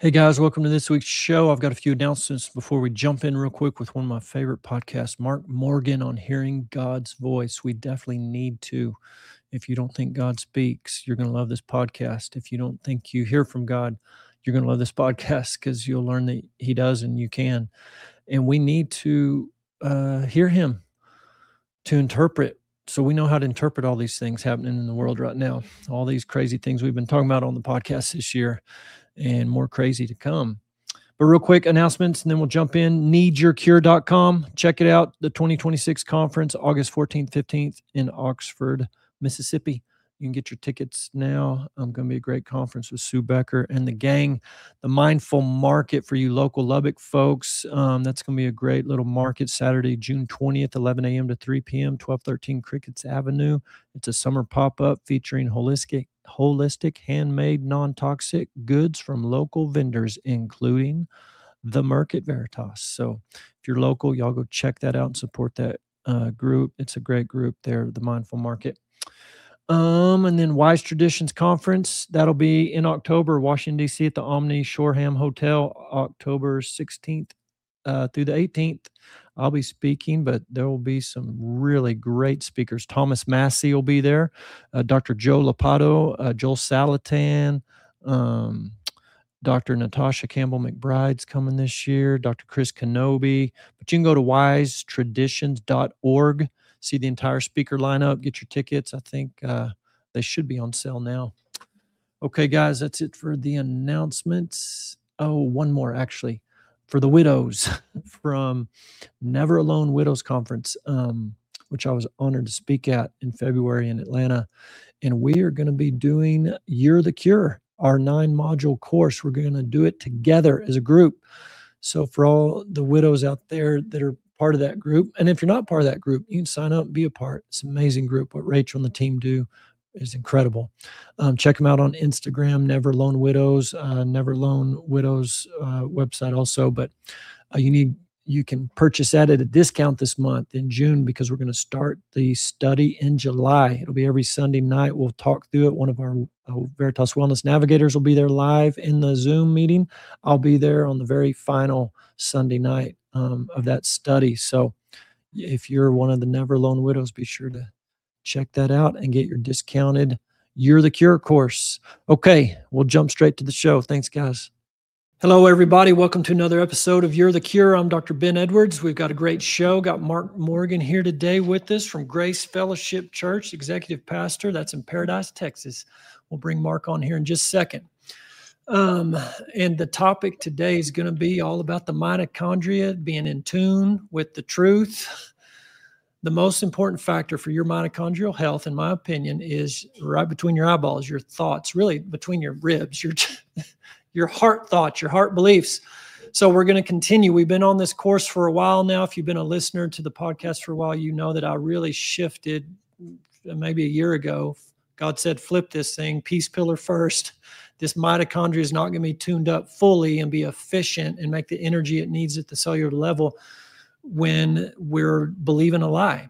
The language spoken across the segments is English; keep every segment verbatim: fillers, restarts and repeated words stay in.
Hey guys, welcome to this week's show. I've got a few announcements before we jump in real quick with one of my favorite podcasts, Mark Morgan on Hearing God's Voice. We definitely need to. If you don't think God speaks, you're going to love this podcast. If you don't think you hear from God, you're going to love this podcast because you'll learn that He does and you can. And we need to uh, hear Him to interpret. So we know how to interpret all these things happening in the world right now, all these crazy things we've been talking about on the podcast this year, and more crazy to come. But real quick announcements, and then we'll jump in. need your cure dot com. Check it out. The twenty twenty-six conference, August fourteenth, fifteenth in Oxford, Mississippi. You can get your tickets now. Um, going to be a great conference with Sue Becker and the gang. The Mindful Market for you local Lubbock folks. Um, that's going to be a great little market Saturday, June twentieth, eleven a.m. to three p.m., twelve thirteen Crickets Avenue. It's a summer pop-up featuring holistic, holistic, handmade, non-toxic goods from local vendors, including the Market Veritas. So if you're local, y'all go check that out and support that uh, group. It's a great group there, the Mindful Market. Um, and then Wise Traditions Conference, that'll be in October, Washington, D C at the Omni Shoreham Hotel, October sixteenth uh, through the eighteenth. I'll be speaking, but there will be some really great speakers. Thomas Massey will be there, uh, Doctor Joe Lapato, uh, Joel Salatan, um, Doctor Natasha Campbell McBride's coming this year, Doctor Chris Kenobi. But you can go to wise traditions dot org. See the entire speaker lineup, get your tickets. I think uh, they should be on sale now. Okay, guys, that's it for the announcements. Oh, one more, actually, for the widows from Never Alone Widows Conference, um, which I was honored to speak at in February in Atlanta. And we are going to be doing You're the Cure, our nine-module course. We're going to do it together as a group. So for all the widows out there that are part of that group. And if you're not part of that group, you can sign up and be a part. It's an amazing group. What Rachel and the team do is incredible. Um, check them out on Instagram, Never Alone Widows, uh, Never Alone Widows uh, website also. But uh, you need you can purchase that at a discount this month in June because we're going to start the study in July. It'll be every Sunday night. We'll talk through it. One of our uh, Veritas Wellness Navigators will be there live in the Zoom meeting. I'll be there on the very final Sunday night um, of that study. So if you're one of the Never Alone Widows, be sure to check that out and get your discounted You're the Cure course. Okay, we'll jump straight to the show. Thanks, guys. Hello, everybody. Welcome to another episode of You're the Cure. I'm Doctor Ben Edwards. We've got a great show. Got Mark Morgan here today with us from Grace Fellowship Church, executive pastor. That's in Paradise, Texas. We'll bring Mark on here in just a second. Um, and the topic today is going to be all about the mitochondria, being in tune with the truth. The most important factor for your mitochondrial health, in my opinion, is right between your eyeballs, your thoughts, really between your ribs, your your heart thoughts, your heart beliefs. So we're going to continue. We've been on this course for a while now. If you've been a listener to the podcast for a while, you know that I really shifted maybe a year ago. God said, flip this thing, peace pillar first. This mitochondria is not going to be tuned up fully and be efficient and make the energy it needs at the cellular level when we're believing a lie.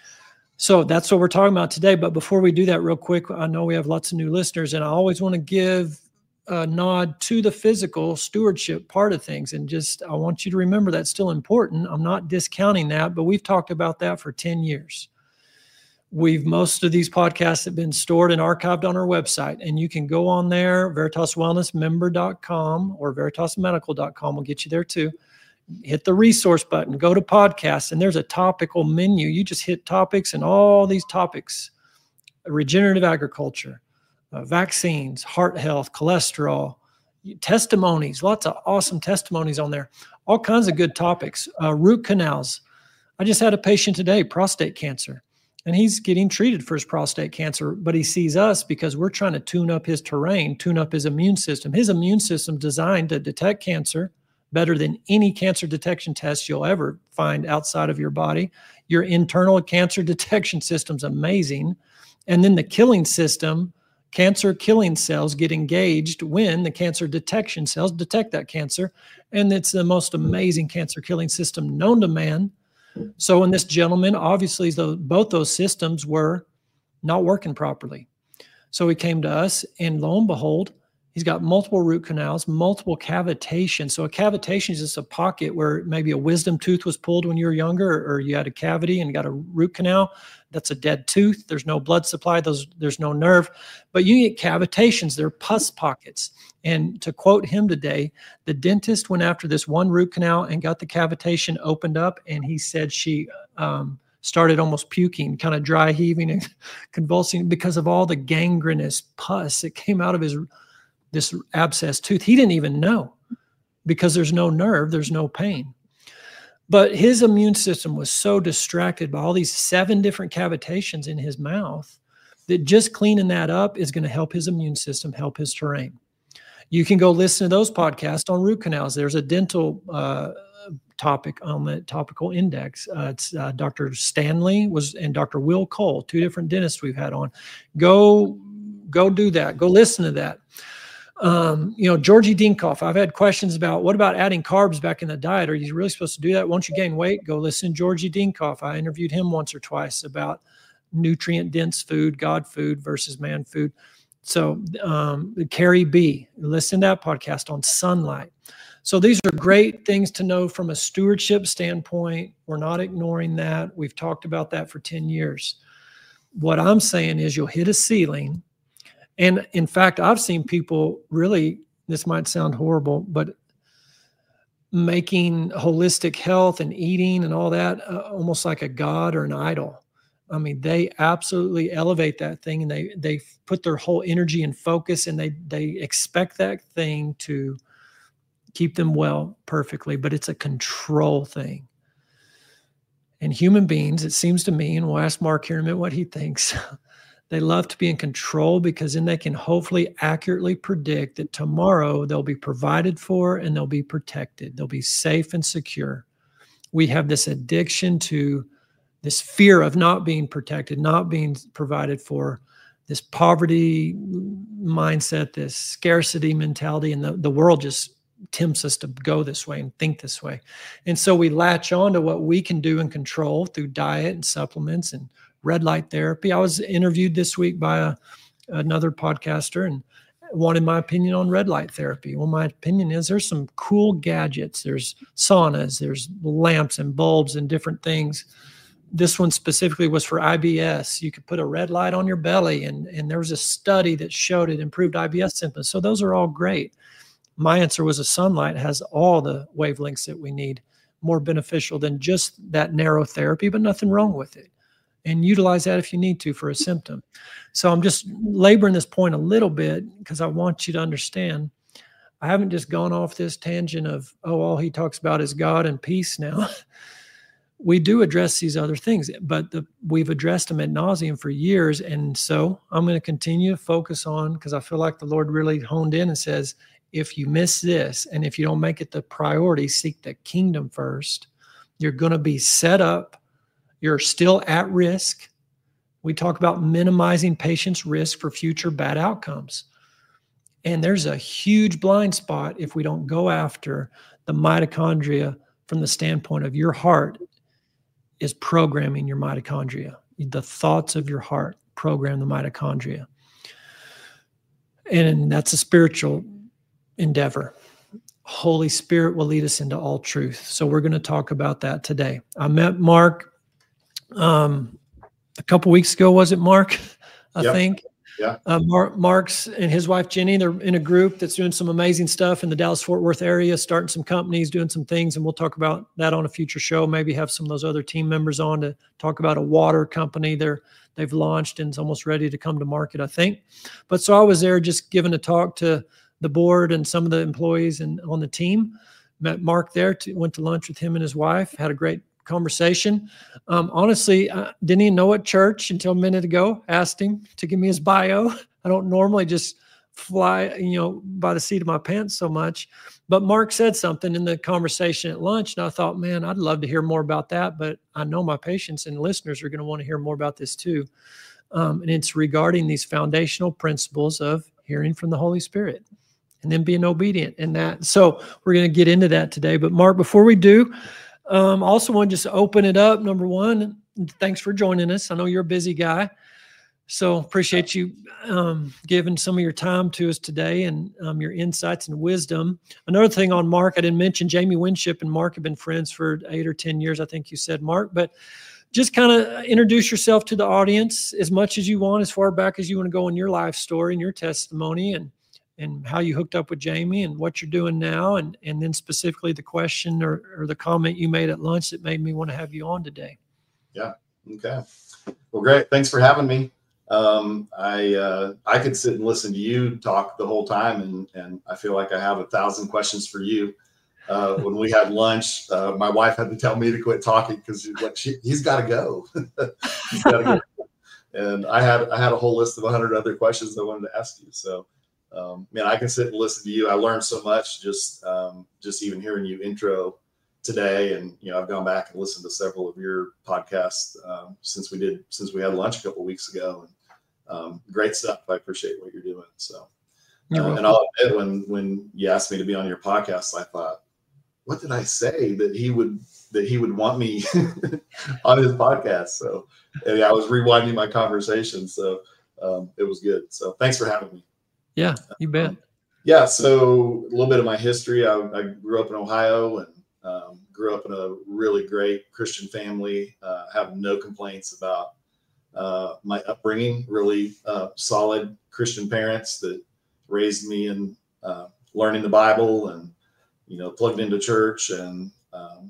So that's what we're talking about today. But before we do that real quick, I know we have lots of new listeners, and I always want to give a nod to the physical stewardship part of things. And just, I want you to remember that's still important. I'm not discounting that, but we've talked about that for ten years. We've, most of these podcasts have been stored and archived on our website, and you can go on there, veritas wellness member dot com or veritas medical dot com will get you there too. Hit the resource button, go to podcasts, and there's a topical menu. You just hit topics, and all these topics, regenerative agriculture, uh, vaccines, heart health, cholesterol, testimonies, lots of awesome testimonies on there, all kinds of good topics, uh, root canals. I just had a patient today, prostate cancer, and he's getting treated for his prostate cancer, but he sees us because we're trying to tune up his terrain, tune up his immune system. His immune system designed to detect cancer better than any cancer detection test you'll ever find outside of your body. Your internal cancer detection system's amazing. And then the killing system, cancer killing cells get engaged when the cancer detection cells detect that cancer. And it's the most amazing cancer killing system known to man. So in this gentleman, obviously the, both those systems were not working properly. So he came to us, and lo and behold, He's got multiple root canals, multiple cavitations. So a cavitation is just a pocket where maybe a wisdom tooth was pulled when you were younger, or you had a cavity and got a root canal. That's a dead tooth. There's no blood supply. Those, there's no nerve. But you get cavitations. They're pus pockets. And to quote him today, the dentist went after this one root canal and got the cavitation opened up. And he said she um, started almost puking, kind of dry heaving and convulsing because of all the gangrenous pus that came out of his this abscess tooth. He didn't even know, because there's no nerve, there's no pain. But his immune system was so distracted by all these seven different cavitations in his mouth that just cleaning that up is going to help his immune system, help his terrain. You can go listen to those podcasts on root canals. There's a dental uh, topic on the topical index. Uh, it's uh, Doctor Stanley was and Doctor Will Cole, two different dentists we've had on. Go, go do that. Go listen to that. Um, you know, Georgie Dinkoff, I've had questions about, what about adding carbs back in the diet? Are you really supposed to do that? Once you gain weight, go listen to Georgie Dinkoff. I interviewed him once or twice about nutrient-dense food, God food versus man food. So um, Carrie B, listen to that podcast on sunlight. So these are great things to know from a stewardship standpoint. We're not ignoring that. We've talked about that for ten years. What I'm saying is you'll hit a ceiling. And in fact, I've seen people really, this might sound horrible, but making holistic health and eating and all that uh, almost like a god or an idol. I mean, they absolutely elevate that thing, and they they put their whole energy and focus, and they they expect that thing to keep them well perfectly, but it's a control thing. And human beings, it seems to me, and we'll ask Mark here in a minute what he thinks, they love to be in control, because then they can hopefully accurately predict that tomorrow they'll be provided for and they'll be protected. They'll be safe and secure. We have this addiction to this fear of not being protected, not being provided for, this poverty mindset, this scarcity mentality, and the, the world just tempts us to go this way and think this way. And so we latch on to what we can do and control through diet and supplements and red light therapy. I was interviewed this week by a, another podcaster and wanted my opinion on red light therapy. Well, my opinion is there's some cool gadgets. There's saunas, there's lamps and bulbs and different things. This one specifically was for I B S. You could put a red light on your belly, and, and there was a study that showed it improved I B S symptoms. So those are all great. My answer was a sunlight has all the wavelengths that we need, more beneficial than just that narrow therapy, but nothing wrong with it. And utilize that if you need to for a symptom. So I'm just laboring this point a little bit because I want you to understand, I haven't just gone off this tangent of, oh, all he talks about is God and peace now. We do address these other things, but the, we've addressed them ad nauseum for years. And so I'm going to continue to focus on, because I feel like the Lord really honed in and says, if you miss this, and if you don't make it the priority, seek the kingdom first, you're going to be set up. You're still at risk. We talk about minimizing patients' risk for future bad outcomes. And there's a huge blind spot if we don't go after the mitochondria from the standpoint of your heart is programming your mitochondria. The thoughts of your heart program the mitochondria. And that's a spiritual endeavor. Holy Spirit will lead us into all truth. So we're going to talk about that today. I met Mark Um, a couple weeks ago, was it Mark? I yep. think. Yeah. Uh, Mark, Mark's and his wife Jenny, they're in a group that's doing some amazing stuff in the Dallas-Fort Worth area, starting some companies, doing some things, and we'll talk about that on a future show. Maybe have some of those other team members on to talk about a water company they're they've launched and it's almost ready to come to market, I think. But so I was there just giving a talk to the board and some of the employees and on the team. Met Mark there, to, went to lunch with him and his wife, had a great conversation. Um, honestly, I didn't even know what church until a minute ago. Asked him to give me his bio. I don't normally just fly, you know, by the seat of my pants so much. But Mark said something in the conversation at lunch, and I thought, man, I'd love to hear more about that. But I know my patients and listeners are going to want to hear more about this too. Um, and it's regarding these foundational principles of hearing from the Holy Spirit and then being obedient in that. So we're going to get into that today. But Mark, before we do, Um, also want to just open it up. Number one, thanks for joining us. I know you're a busy guy. So appreciate you um, giving some of your time to us today and um, your insights and wisdom. Another thing on Mark, I didn't mention Jamie Winship and Mark have been friends for eight or ten years. I think you said, Mark, but just kind of introduce yourself to the audience as much as you want, as far back as you want to go in your life story and your testimony, and and how you hooked up with Jamie and what you're doing now. And, and then specifically the question or, or the comment you made at lunch that made me want to have you on today. Yeah. Okay. Well, great. Thanks for having me. Um, I, uh, I could sit and listen to you talk the whole time, and, and I feel like I have a thousand questions for you. Uh, when we had lunch, uh, my wife had to tell me to quit talking because she's like, she, he's got to go. He's got to go. And I had, I had a whole list of a hundred other questions I wanted to ask you. So, um, man, I can sit and listen to you. I learned so much just, um, just even hearing you intro today. And, you know, I've gone back and listened to several of your podcasts, um, since we did, since we had lunch a couple of weeks ago, and, um, great stuff. I appreciate what you're doing. So, uh, and I'll admit, when, when you asked me to be on your podcast, I thought, what did I say that he would, that he would want me on his podcast? So, and I was rewinding my conversation. So, um, it was good. So thanks for having me. Yeah, you bet. Um, yeah. So a little bit of my history. I, I grew up in Ohio, and um, grew up in a really great Christian family. Uh, have no complaints about uh, my upbringing. Really uh, solid Christian parents that raised me in uh, learning the Bible, and, you know, plugged into church, and um,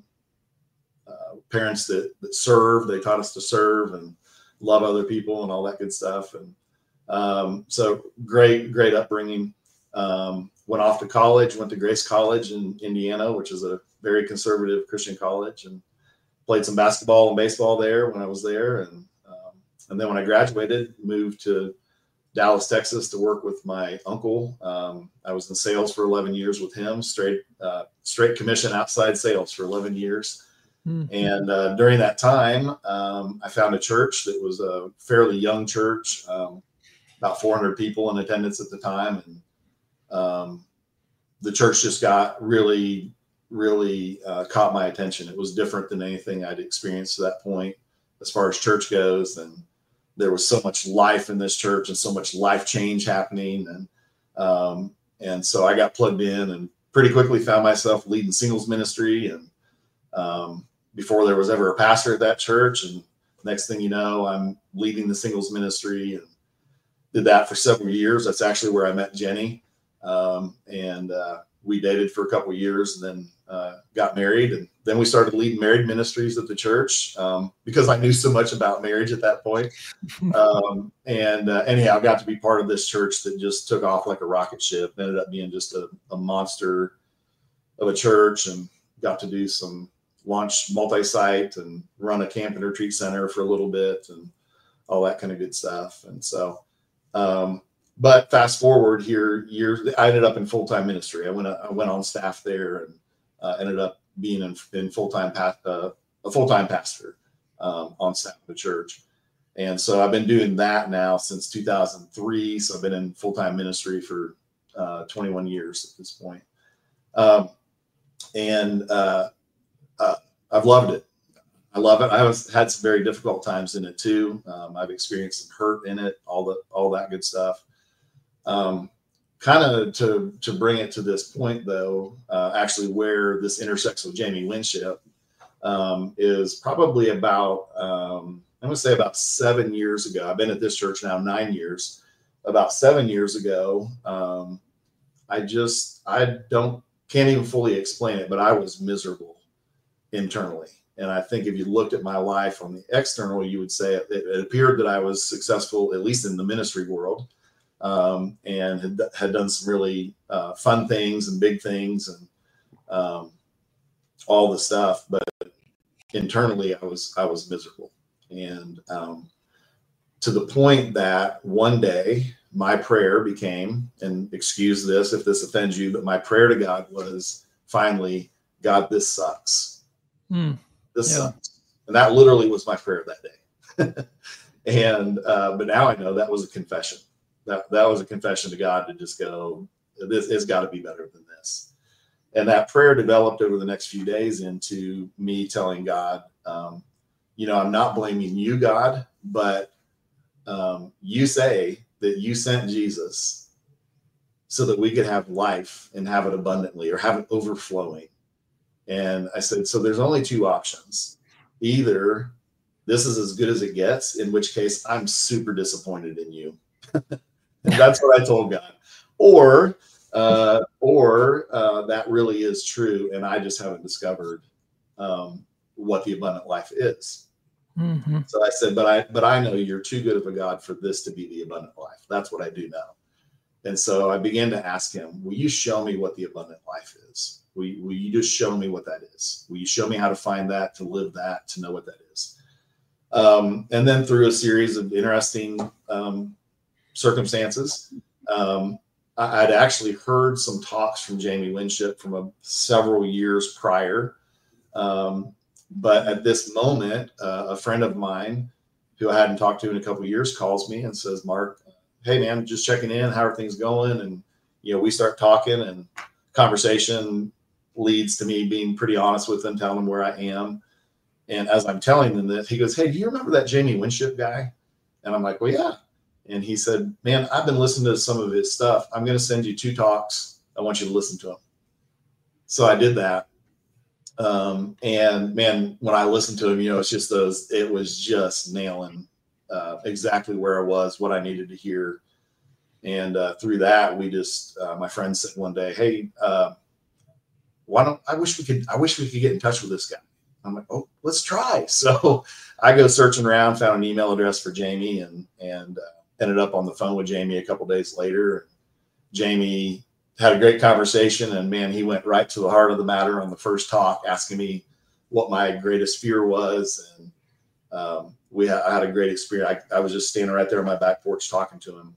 uh, parents that, that serve. They taught us to serve and love other people and all that good stuff. And um, so great, great upbringing. Um, went off to college, went to Grace College in Indiana, which is a very conservative Christian college, and played some basketball and baseball there when I was there. And, um, and then when I graduated, moved to Dallas, Texas to work with my uncle. Um, I was in sales for eleven years with him, straight, uh, straight commission outside sales for eleven years. Mm-hmm. And uh, during that time, um, I found a church that was a fairly young church, um, about four hundred people in attendance at the time. And um, the church just got really, really uh, caught my attention. It was different than anything I'd experienced to that point as far as church goes. And there was so much life in this church and so much life change happening. And, um, and so I got plugged in and pretty quickly found myself leading singles ministry. And, um, before there was ever a pastor at that church. And next thing you know, I'm leading the singles ministry, and did that for several years. That's actually where I met Jenny. Um, and, uh, we dated for a couple of years, and then, uh, got married. And then we started leading married ministries at the church, um, because I knew so much about marriage at that point. Um, and, uh, anyhow, I got to be part of this church that just took off like a rocket ship. Ended up being just a, a monster of a church, and got to do some launch multi-site and run a camp and retreat center for a little bit, and all that kind of good stuff. And so, um, but fast forward here, years, I ended up in full-time ministry. I went, I went on staff there, and uh, ended up being in, in full-time, uh, a full-time pastor um, on staff of the church. And so I've been doing that now since two thousand three. So I've been in full-time ministry for uh, twenty-one years at this point. Um, and uh, uh, I've loved it. I love it. I was had some very difficult times in it too. Um, I've experienced some hurt in it, all the, all that good stuff. Um, kind of to, to bring it to this point though, uh, actually where this intersects with Jamie Winship, um, is probably about, um, I'm going to say about seven years ago. I've been at this church now nine years. About seven years ago, um, I just, I don't, can't even fully explain it, but I was miserable internally. And I think if you looked at my life on the external, you would say it, it appeared that I was successful, at least in the ministry world, um, and had, had done some really uh, fun things and big things and um, all the stuff. But internally, I was I was miserable. And um, to the point that one day my prayer became, and excuse this if this offends you, but my prayer to God was finally, God, this sucks. Mm, this yeah. sucks. And that literally was my prayer that day. and, uh, but now I know that was a confession. That, that was a confession to God to just go, this has got to be better than this. And that prayer developed over the next few days into me telling God, um, you know, I'm not blaming you, God, but um, you say that you sent Jesus so that we could have life and have it abundantly, or have it overflowing. And I said, so there's only two options. Either this is as good as it gets, in which case I'm super disappointed in you. And that's what I told God. Or, uh, or uh, that really is true, and I just haven't discovered um, what the abundant life is. Mm-hmm. So I said, but I, but I know you're too good of a God for this to be the abundant life. That's what I do know. And so I began to ask him, will you show me what the abundant life is? Will you, will you just show me what that is? Will you show me how to find that, to live that, to know what that is? Um, and then through a series of interesting um, circumstances, um, I, I'd actually heard some talks from Jamie Winship from a, several years prior. Um, but at this moment, uh, a friend of mine who I hadn't talked to in a couple of years calls me and says, Mark, hey man, just checking in. How are things going? And, you know, we start talking, and conversation leads to me being pretty honest with them, telling them where I am. And as I'm telling them this, he goes, hey, do you remember that Jamie Winship guy? And I'm like, well, yeah. And he said, man, I've been listening to some of his stuff. I'm going to send you two talks. I want you to listen to them. So I did that. Um, and man, when I listened to him, you know, it's just those, it was just nailing uh, exactly where I was, what I needed to hear. And uh, through that, we just, uh, my friend said one day, hey, uh, why don't, I wish we could, I wish we could get in touch with this guy. I'm like, oh, let's try. So I go searching around, found an email address for Jamie, and, and uh, ended up on the phone with Jamie a couple days later. Jamie had a great conversation, and man, he went right to the heart of the matter on the first talk, asking me what my greatest fear was. And um, we had, I had a great experience. I, I was just standing right there on my back porch talking to him.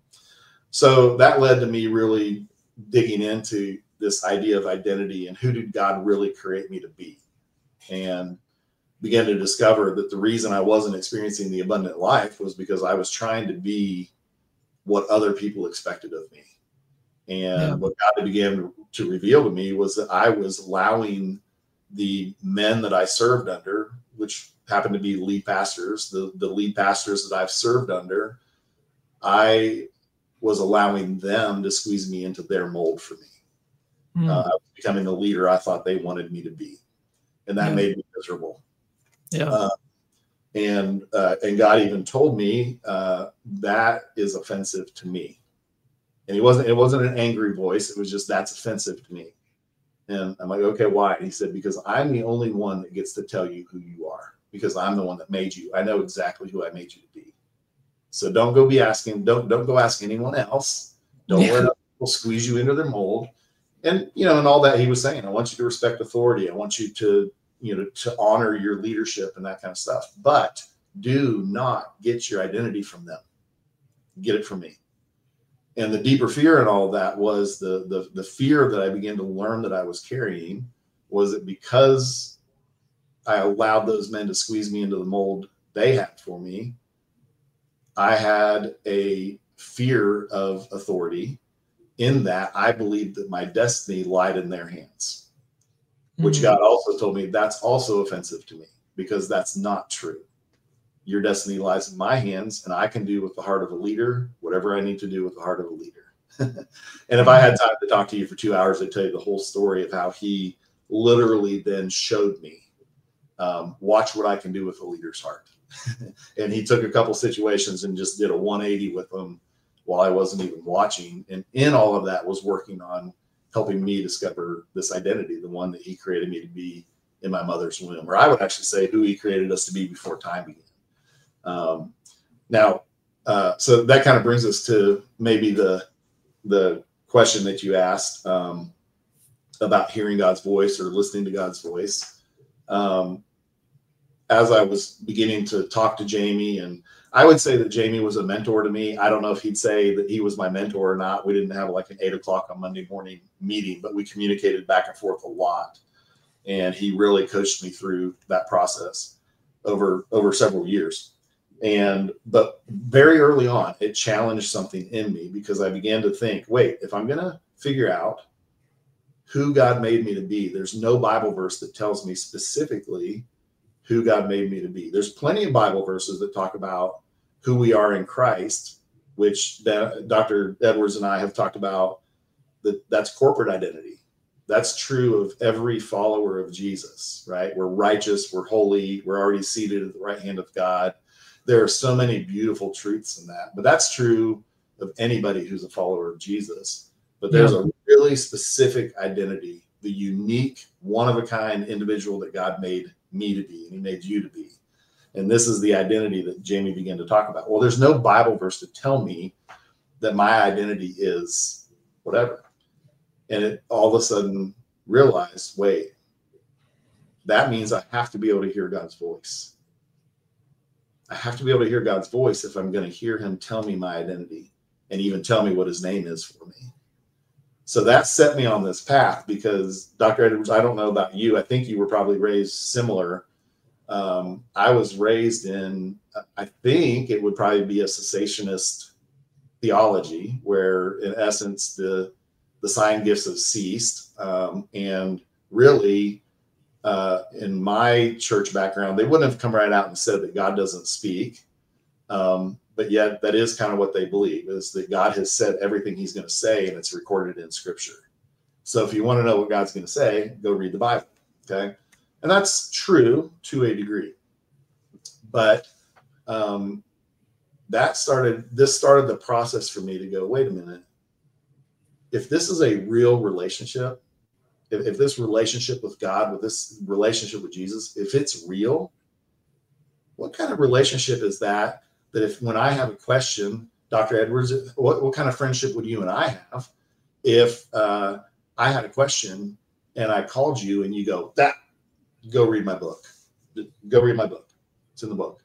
So that led to me really digging into this idea of identity and who did God really create me to be, and began to discover that the reason I wasn't experiencing the abundant life was because I was trying to be what other people expected of me. And yeah. What God began to reveal to me was that I was allowing the men that I served under, which happened to be lead pastors, the, the lead pastors that I've served under, I was allowing them to squeeze me into their mold for me. Mm. Uh, I was becoming the leader I thought they wanted me to be. And that yeah. made me miserable. Yeah. Uh, and, uh, and God even told me uh, that is offensive to me. And he wasn't, it wasn't an angry voice. It was just, that's offensive to me. And I'm like, okay, why? And he said, because I'm the only one that gets to tell you who you are, because I'm the one that made you. I know exactly who I made you to be. So don't go be asking, don't, don't go ask anyone else. Don't yeah. let people squeeze you into their mold. And, you know, and all that he was saying, I want you to respect authority. I want you to, you know, to honor your leadership and that kind of stuff, but do not get your identity from them. Get it from me. And the deeper fear in all of that was the, the, the fear that I began to learn that I was carrying was that because I allowed those men to squeeze me into the mold they had for me, I had a fear of authority, in that I believed that my destiny lied in their hands, which mm-hmm. God also told me that's also offensive to me, because that's not true. Your destiny lies in my hands, and I can do with the heart of a leader whatever I need to do with the heart of a leader. And if I had time to talk to you for two hours, I'd tell you the whole story of how he literally then showed me, um, watch what I can do with a leader's heart. And he took a couple situations and just did a one eighty with them while I wasn't even watching. And in all of that was working on helping me discover this identity, the one that he created me to be in my mother's womb, or I would actually say who he created us to be before time began. Um, now, uh, so that kind of brings us to maybe the, the question that you asked um, about hearing God's voice or listening to God's voice. Um, as I was beginning to talk to Jamie, and I would say that Jamie was a mentor to me. I don't know if he'd say that he was my mentor or not. We didn't have like an eight o'clock on Monday morning meeting, but we communicated back and forth a lot. And he really coached me through that process over, over several years. And, but very early on, it challenged something in me, because I began to think, wait, if I'm going to figure out who God made me to be, there's no Bible verse that tells me specifically who God made me to be. There's plenty of Bible verses that talk about who we are in Christ, which Doctor Edwards and I have talked about, that that's corporate identity. That's true of every follower of Jesus, right? We're righteous, we're holy, we're already seated at the right hand of God. There are so many beautiful truths in that, but that's true of anybody who's a follower of Jesus. But there's yeah. a really specific identity, the unique, one-of-a-kind individual that God made me to be, and he made you to be. And this is the identity that Jamie began to talk about. Well, there's no Bible verse to tell me that my identity is whatever. And it all of a sudden realized, wait, that means I have to be able to hear God's voice. I have to be able to hear God's voice if I'm going to hear him tell me my identity and even tell me what his name is for me. So that set me on this path because, Doctor Edwards, I don't know about you. I think you were probably raised similar. Um, I was raised in, I think it would probably be a cessationist theology where, in essence, the the sign gifts have ceased. Um, and really, uh, in my church background, they wouldn't have come right out and said that God doesn't speak. Um, but yet that is kind of what they believe, is that God has said everything he's going to say, and it's recorded in scripture. So if you want to know what God's going to say, go read the Bible. Okay. And that's true to a degree. But um, that started, this started the process for me to go, wait a minute. If this is a real relationship, if, if this relationship with God, with this relationship with Jesus, if it's real, what kind of relationship is that? That if when I have a question, Doctor Edwards, what, what kind of friendship would you and I have if uh, I had a question and I called you and you go, that, go read my book. Go read my book. It's in the book.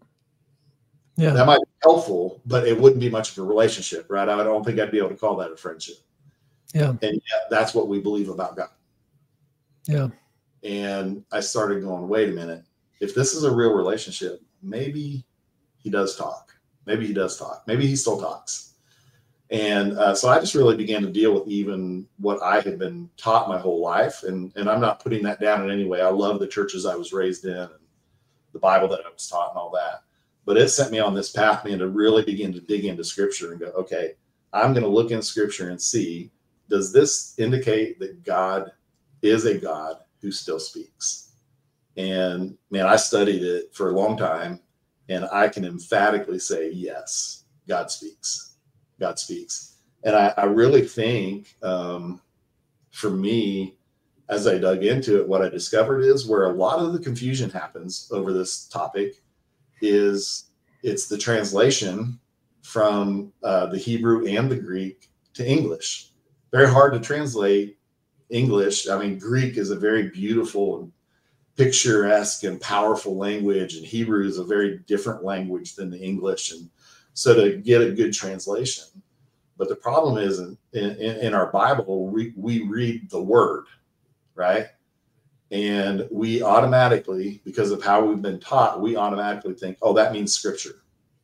Yeah. That might be helpful, but it wouldn't be much of a relationship, right? I don't think I'd be able to call that a friendship. Yeah. And yet that's what we believe about God. Yeah. And I started going, wait a minute. If this is a real relationship, maybe he does talk. Maybe he does talk. Maybe he still talks. And uh, so I just really began to deal with even what I had been taught my whole life. And, and I'm not putting that down in any way. I love the churches I was raised in and the Bible that I was taught and all that. But it set me on this path, man, to really begin to dig into scripture and go, okay, I'm going to look in scripture and see, does this indicate that God is a God who still speaks? And man, I studied it for a long time, and I can emphatically say, yes, God speaks. God speaks. And I, I really think um, for me, as I dug into it, what I discovered is where a lot of the confusion happens over this topic is it's the translation from uh, the Hebrew and the Greek to English. Very hard to translate English. I mean, Greek is a very beautiful and picturesque and powerful language, and Hebrew is a very different language than the English. And so to get a good translation. But the problem is in, in, in our Bible, we, we read the word, right? And we automatically, because of how we've been taught, we automatically think, oh, that means scripture,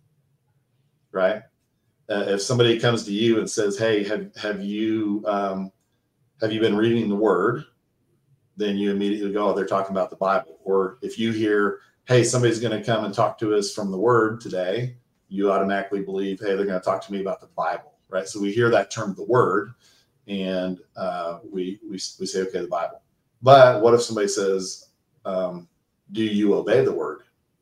right? Uh, if somebody comes to you and says, hey, have, have you um, have you been reading the word? Then you immediately go, oh, they're talking about the Bible. Or if you hear, hey, somebody's going to come and talk to us from the word today, you automatically believe, hey, they're going to talk to me about the Bible, right? So we hear that term, the word, and uh, we, we, we say, okay, the Bible. But what if somebody says, um, do you obey the word?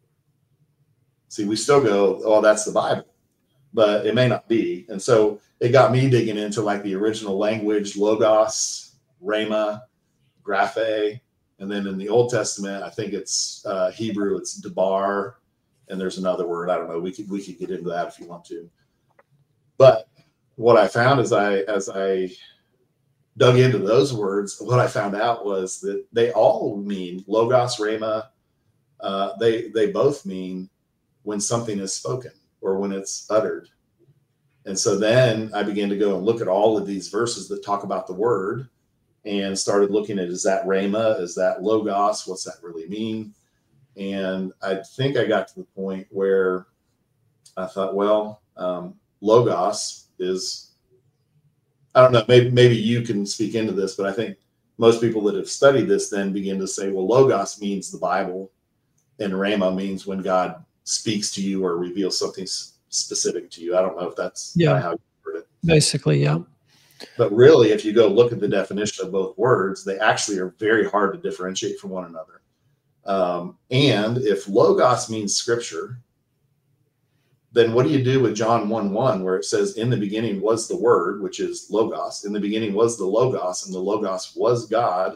See, we still go, oh, that's the Bible, but it may not be. And so it got me digging into like the original language, logos, rhema, graphe. And then in the Old Testament, I think it's uh, Hebrew, it's debar. And there's another word, I don't know. We could, we could get into that if you want to. But what I found is I, as I dug into those words, what I found out was that they all mean logos, rhema. Uh, they, they both mean when something is spoken or when it's uttered. And so then I began to go and look at all of these verses that talk about the word and started looking at, is that rhema? Is that logos? What's that really mean? And I think I got to the point where I thought, well, um, logos is, I don't know, maybe, maybe you can speak into this, but I think most people that have studied this then begin to say, well, logos means the Bible and rhema means when God speaks to you or reveals something s- specific to you. I don't know if that's Yeah. kinda how you heard it. Basically, yeah. But really, if you go look at the definition of both words, they actually are very hard to differentiate from one another. Um, and if logos means scripture, then what do you do with John one one, where it says, in the beginning was the word, which is logos. In the beginning was the logos, and the logos was God.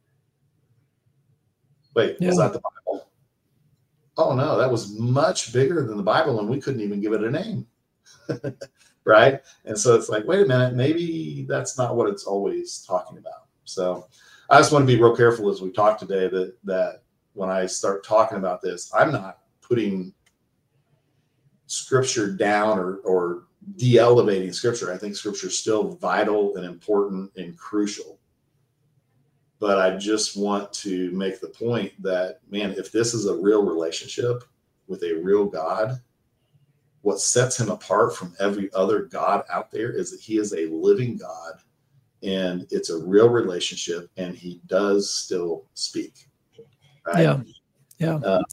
Wait, Yeah. was that the Bible? Oh, no, that was much bigger than the Bible, and we couldn't even give it a name. Right? And so it's like, wait a minute, maybe that's not what it's always talking about. So I just want to be real careful as we talk today that that when I start talking about this, I'm not putting scripture down or, or de-elevating scripture. I think scripture is still vital and important and crucial. But I just want to make the point that, man, if this is a real relationship with a real God, what sets him apart from every other God out there is that he is a living God, and it's a real relationship, and he does still speak. Right? Yeah. Yeah. Uh,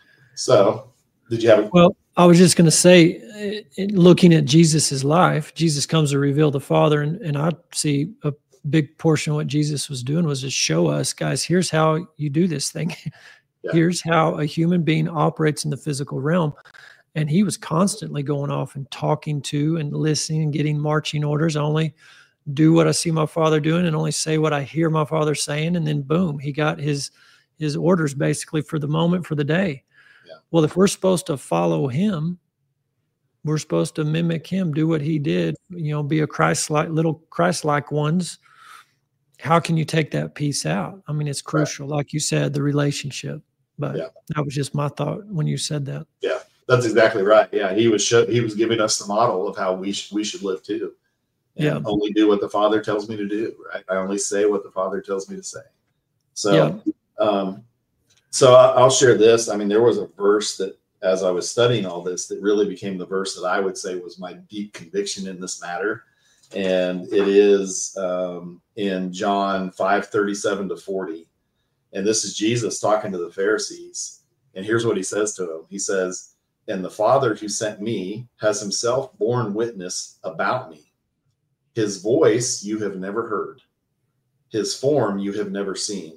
so did you have a Well, I was just going to say, it, it- looking at Jesus's life, Jesus comes to reveal the Father, and, and I see a big portion of what Jesus was doing was to show us, guys, here's how you do this thing. Yeah. Here's how a human being operates in the physical realm. And he was constantly going off and talking to and listening and getting marching orders. Only do what I see my Father doing and only say what I hear my Father saying. And then boom, he got his his orders basically for the moment, for the day. Yeah. Well, if we're supposed to follow him, we're supposed to mimic him, do what he did, you know, be a Christ-like, little Christ-like ones. How can you take that piece out? I mean, it's crucial, like you said, the relationship. But Yeah. that was just my thought when you said that. Yeah, that's exactly right. Yeah, he was show, he was giving us the model of how we should we should live too. And Yeah. only do what the Father tells me to do. Right. I only say what the Father tells me to say. So, Yeah. um, so I- I'll share this. I mean, there was a verse that, as I was studying all this, that really became the verse that I would say was my deep conviction in this matter, and it is um, in John five thirty-seven to forty. And this is Jesus talking to the Pharisees. And here's what he says to them. He says, and the Father who sent me has himself borne witness about me. His voice you have never heard. His form you have never seen.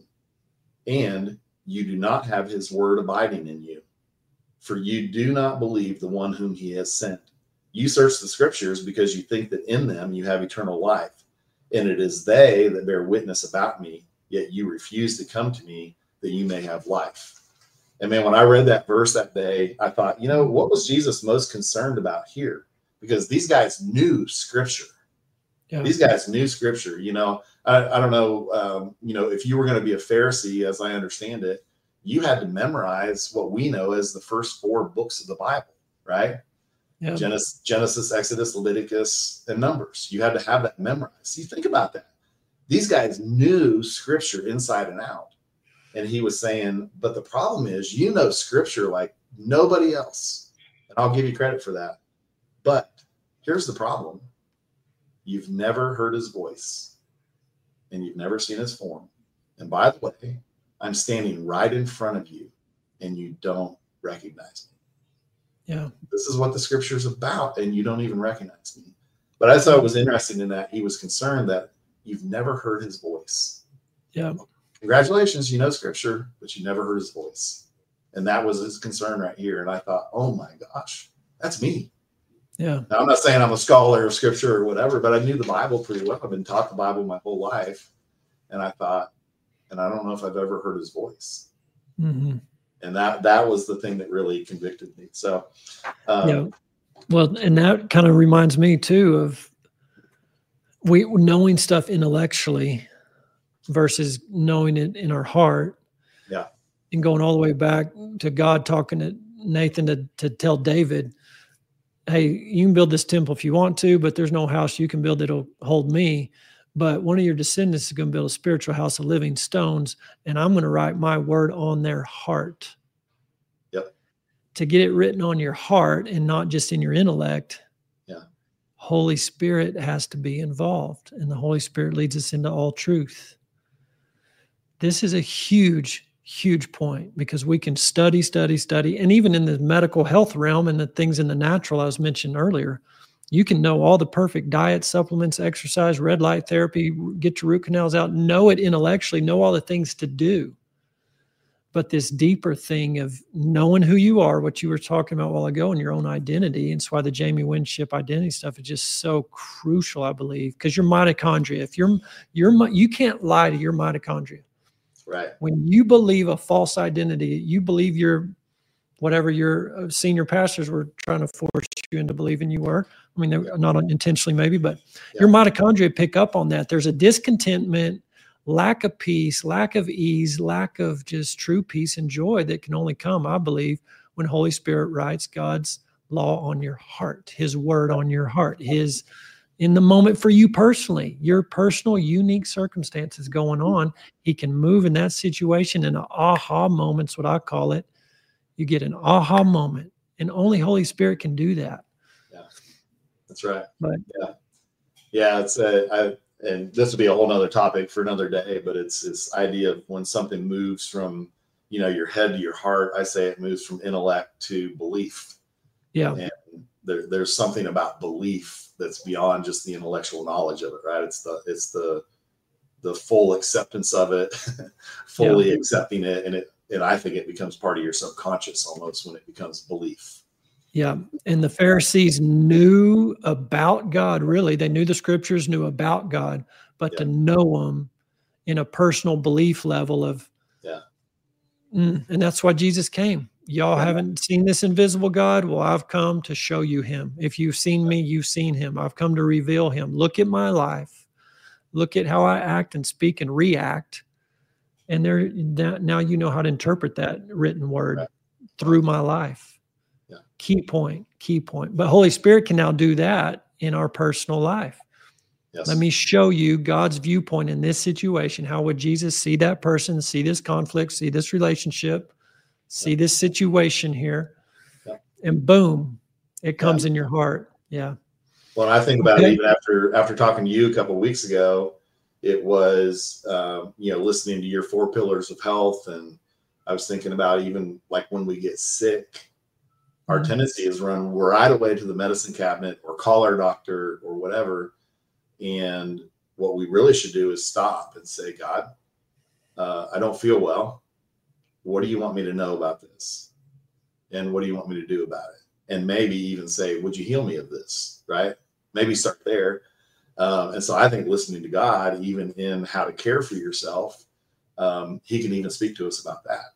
And you do not have his word abiding in you. For you do not believe the one whom he has sent. You search the scriptures because you think that in them you have eternal life. And it is they that bear witness about me, yet you refuse to come to me that you may have life. And man, when I read that verse that day, I thought, you know, what was Jesus most concerned about here? Because these guys knew scripture. Yeah. These guys knew scripture. You know, I, I don't know, um, you know, if you were going to be a Pharisee, as I understand it, you had to memorize what we know as the first four books of the Bible, right? Yeah. Genesis, Genesis, Exodus, Leviticus, and Numbers. You had to have that memorized. See, think about that. These guys knew scripture inside and out. And he was saying, but the problem is, you know scripture like nobody else. And I'll give you credit for that. But here's the problem. You've never heard his voice, and you've never seen his form. And by the way, I'm standing right in front of you, and you don't recognize me. Yeah. This is what the scripture is about, and you don't even recognize me. But I thought it was interesting in that he was concerned that you've never heard his voice. Yeah. Congratulations, you know scripture, but you never heard his voice. And that was his concern right here. And I thought, oh my gosh, that's me. Yeah. Now, I'm not saying I'm a scholar of scripture or whatever, but I knew the Bible pretty well. I've been taught the Bible my whole life. And I thought, and I don't know if I've ever heard his voice. Mm-hmm. And that that was the thing that really convicted me. So, um, Yeah. Well, and that kind of reminds me too of we knowing stuff intellectually versus knowing it in our heart. Yeah. And going all the way back to God talking to Nathan to, to tell David, hey, you can build this temple if you want to, but there's no house you can build that'll hold me. But one of your descendants is going to build a spiritual house of living stones, and I'm going to write my word on their heart. Yep. To get it written on your heart and not just in your intellect, Yeah. Holy Spirit has to be involved, and the Holy Spirit leads us into all truth. This is a huge, Huge point, because we can study, study, study. And even in the medical health realm and the things in the natural I was mentioned earlier, you can know all the perfect diet, supplements, exercise, red light therapy, get your root canals out, know it intellectually, know all the things to do. But this deeper thing of knowing who you are, what you were talking about a while ago, and your own identity. And it's why the Jamie Winship identity stuff is just so crucial, I believe, because your mitochondria, if you're, you're, you can't lie to your mitochondria. Right. When you believe a false identity, you believe you're whatever your senior pastors were trying to force you into believing you were. I mean, they're not intentionally maybe, but yeah. Your mitochondria pick up on that. There's a discontentment, lack of peace, lack of ease, lack of just true peace and joy that can only come, I believe, when Holy Spirit writes God's law on your heart, his word on your heart, his in the moment for you personally, your personal unique circumstances going on. He can move in that situation in an aha moment's what I call it. You get an aha moment, and only Holy Spirit can do that. Yeah, that's right. But yeah, yeah, it's a, I, and this would be a whole nother topic for another day, but it's this idea of when something moves from, you know, your head to your heart. I say it moves from intellect to belief. Yeah. And there, there's something about belief that's beyond just the intellectual knowledge of it, right? It's the, it's the, the full acceptance of it, fully yeah. accepting it. And it, and I think it becomes part of your subconscious almost when it becomes belief. Yeah. And the Pharisees knew about God, really. They knew the scriptures, knew about God, but yeah. to know them in a personal belief level of, yeah. Mm, and that's why Jesus came. Y'all yeah. haven't seen this invisible God? Well, I've come to show you him. If you've seen me, you've seen him. I've come to reveal him. Look at my life. Look at how I act and speak and react. And there, now you know how to interpret that written word right. through my life. Yeah. Key point, key point. But Holy Spirit can now do that in our personal life. Yes. Let me show you God's viewpoint in this situation. How would Jesus see that person, see this conflict, see this relationship, see yeah. this situation here, yeah. and boom, it comes yeah. in your heart. Yeah. Well, I think about okay. it even after after talking to you a couple of weeks ago. It was, um, you know, listening to your four pillars of health. And I was thinking about even like when we get sick, our mm-hmm. tendency is run right away to the medicine cabinet or call our doctor or whatever. And what we really should do is stop and say, God, uh, I don't feel well. What do you want me to know about this? And what do you want me to do about it? And maybe even say, would you heal me of this? Right? Maybe start there. Um, and so I think listening to God, even in how to care for yourself, um, he can even speak to us about that.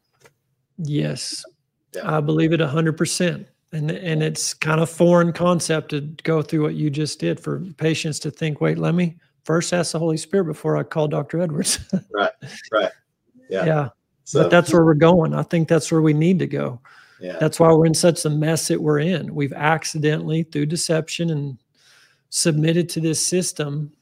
Yes, yeah. I believe it a hundred percent. And, and it's kind of foreign concept to go through what you just did for patients to think, wait, let me first ask the Holy Spirit before I call Doctor Edwards. Right, right. Yeah. Yeah. So, but that's where we're going. I think that's where we need to go. Yeah. That's why we're in such a mess that we're in. We've accidentally, through deception and submitted to this system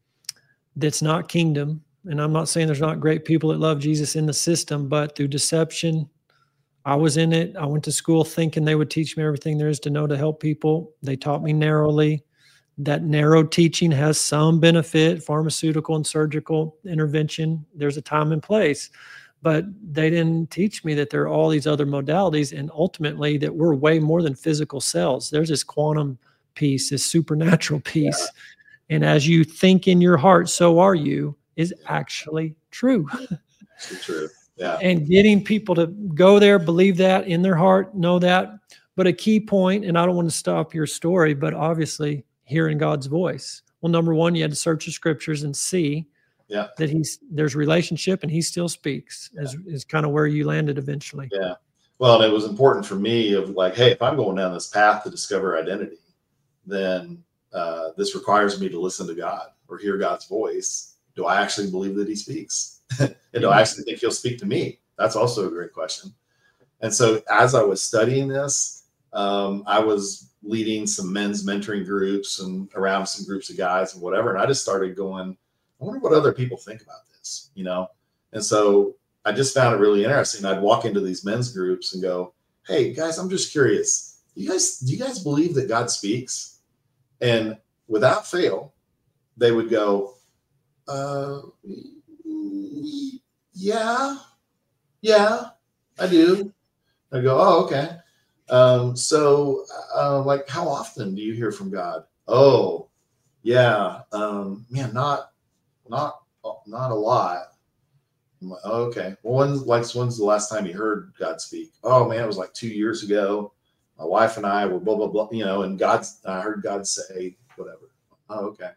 that's not kingdom. And I'm not saying there's not great people that love Jesus in the system, but through deception, I was in it. I went to school thinking they would teach me everything there is to know to help people. They taught me narrowly. That narrow teaching has some benefit, pharmaceutical and surgical intervention. There's a time and place, but they didn't teach me that there are all these other modalities, and ultimately that we're way more than physical cells. There's this quantum piece, this supernatural piece. Yeah. And as you think in your heart, so are you, is actually true. It's true. Yeah. And getting people to go there, believe that in their heart, know that. But a key point, and I don't want to stop your story, but obviously hearing God's voice. Well, number one, you had to search the scriptures and see yeah. that he's there's relationship and he still speaks, yeah. is, is kind of where you landed eventually. Yeah. Well, and it was important for me of like, hey, if I'm going down this path to discover identity, then uh, this requires me to listen to God or hear God's voice. Do I actually believe that he speaks? And do I actually think he'll speak to me? That's also a great question. And so as I was studying this, um, I was leading some men's mentoring groups and around some groups of guys and whatever. And I just started going, I wonder what other people think about this, you know? And so I just found it really interesting. I'd walk into these men's groups and go, hey guys, I'm just curious. You guys, do you guys believe that God speaks? And without fail, they would go, uh, yeah, Yeah, I do. I go, oh, okay. Um, so, uh, like, how often do you hear from God? Oh, yeah, um, man, not, not, not a lot. I'm like, oh, okay. Well, when's like, when's the last time you heard God speak? Oh man, it was like two years ago. My wife and I were blah blah blah, you know, and God's, I heard God say whatever. Oh, okay.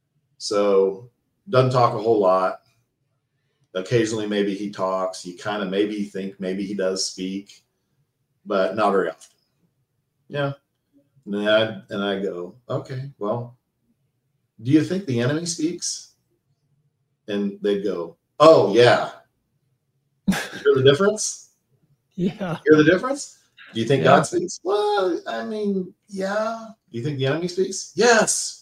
So doesn't talk a whole lot. Occasionally, maybe he talks. You kind of maybe think maybe he does speak, but not very often. Yeah. And I, and I go, okay, well, do you think the enemy speaks? And they go, oh, yeah. You hear the difference? Yeah. You hear the difference? Do you think Yeah. God speaks? Well, I mean, yeah. Do you think the enemy speaks? Yes.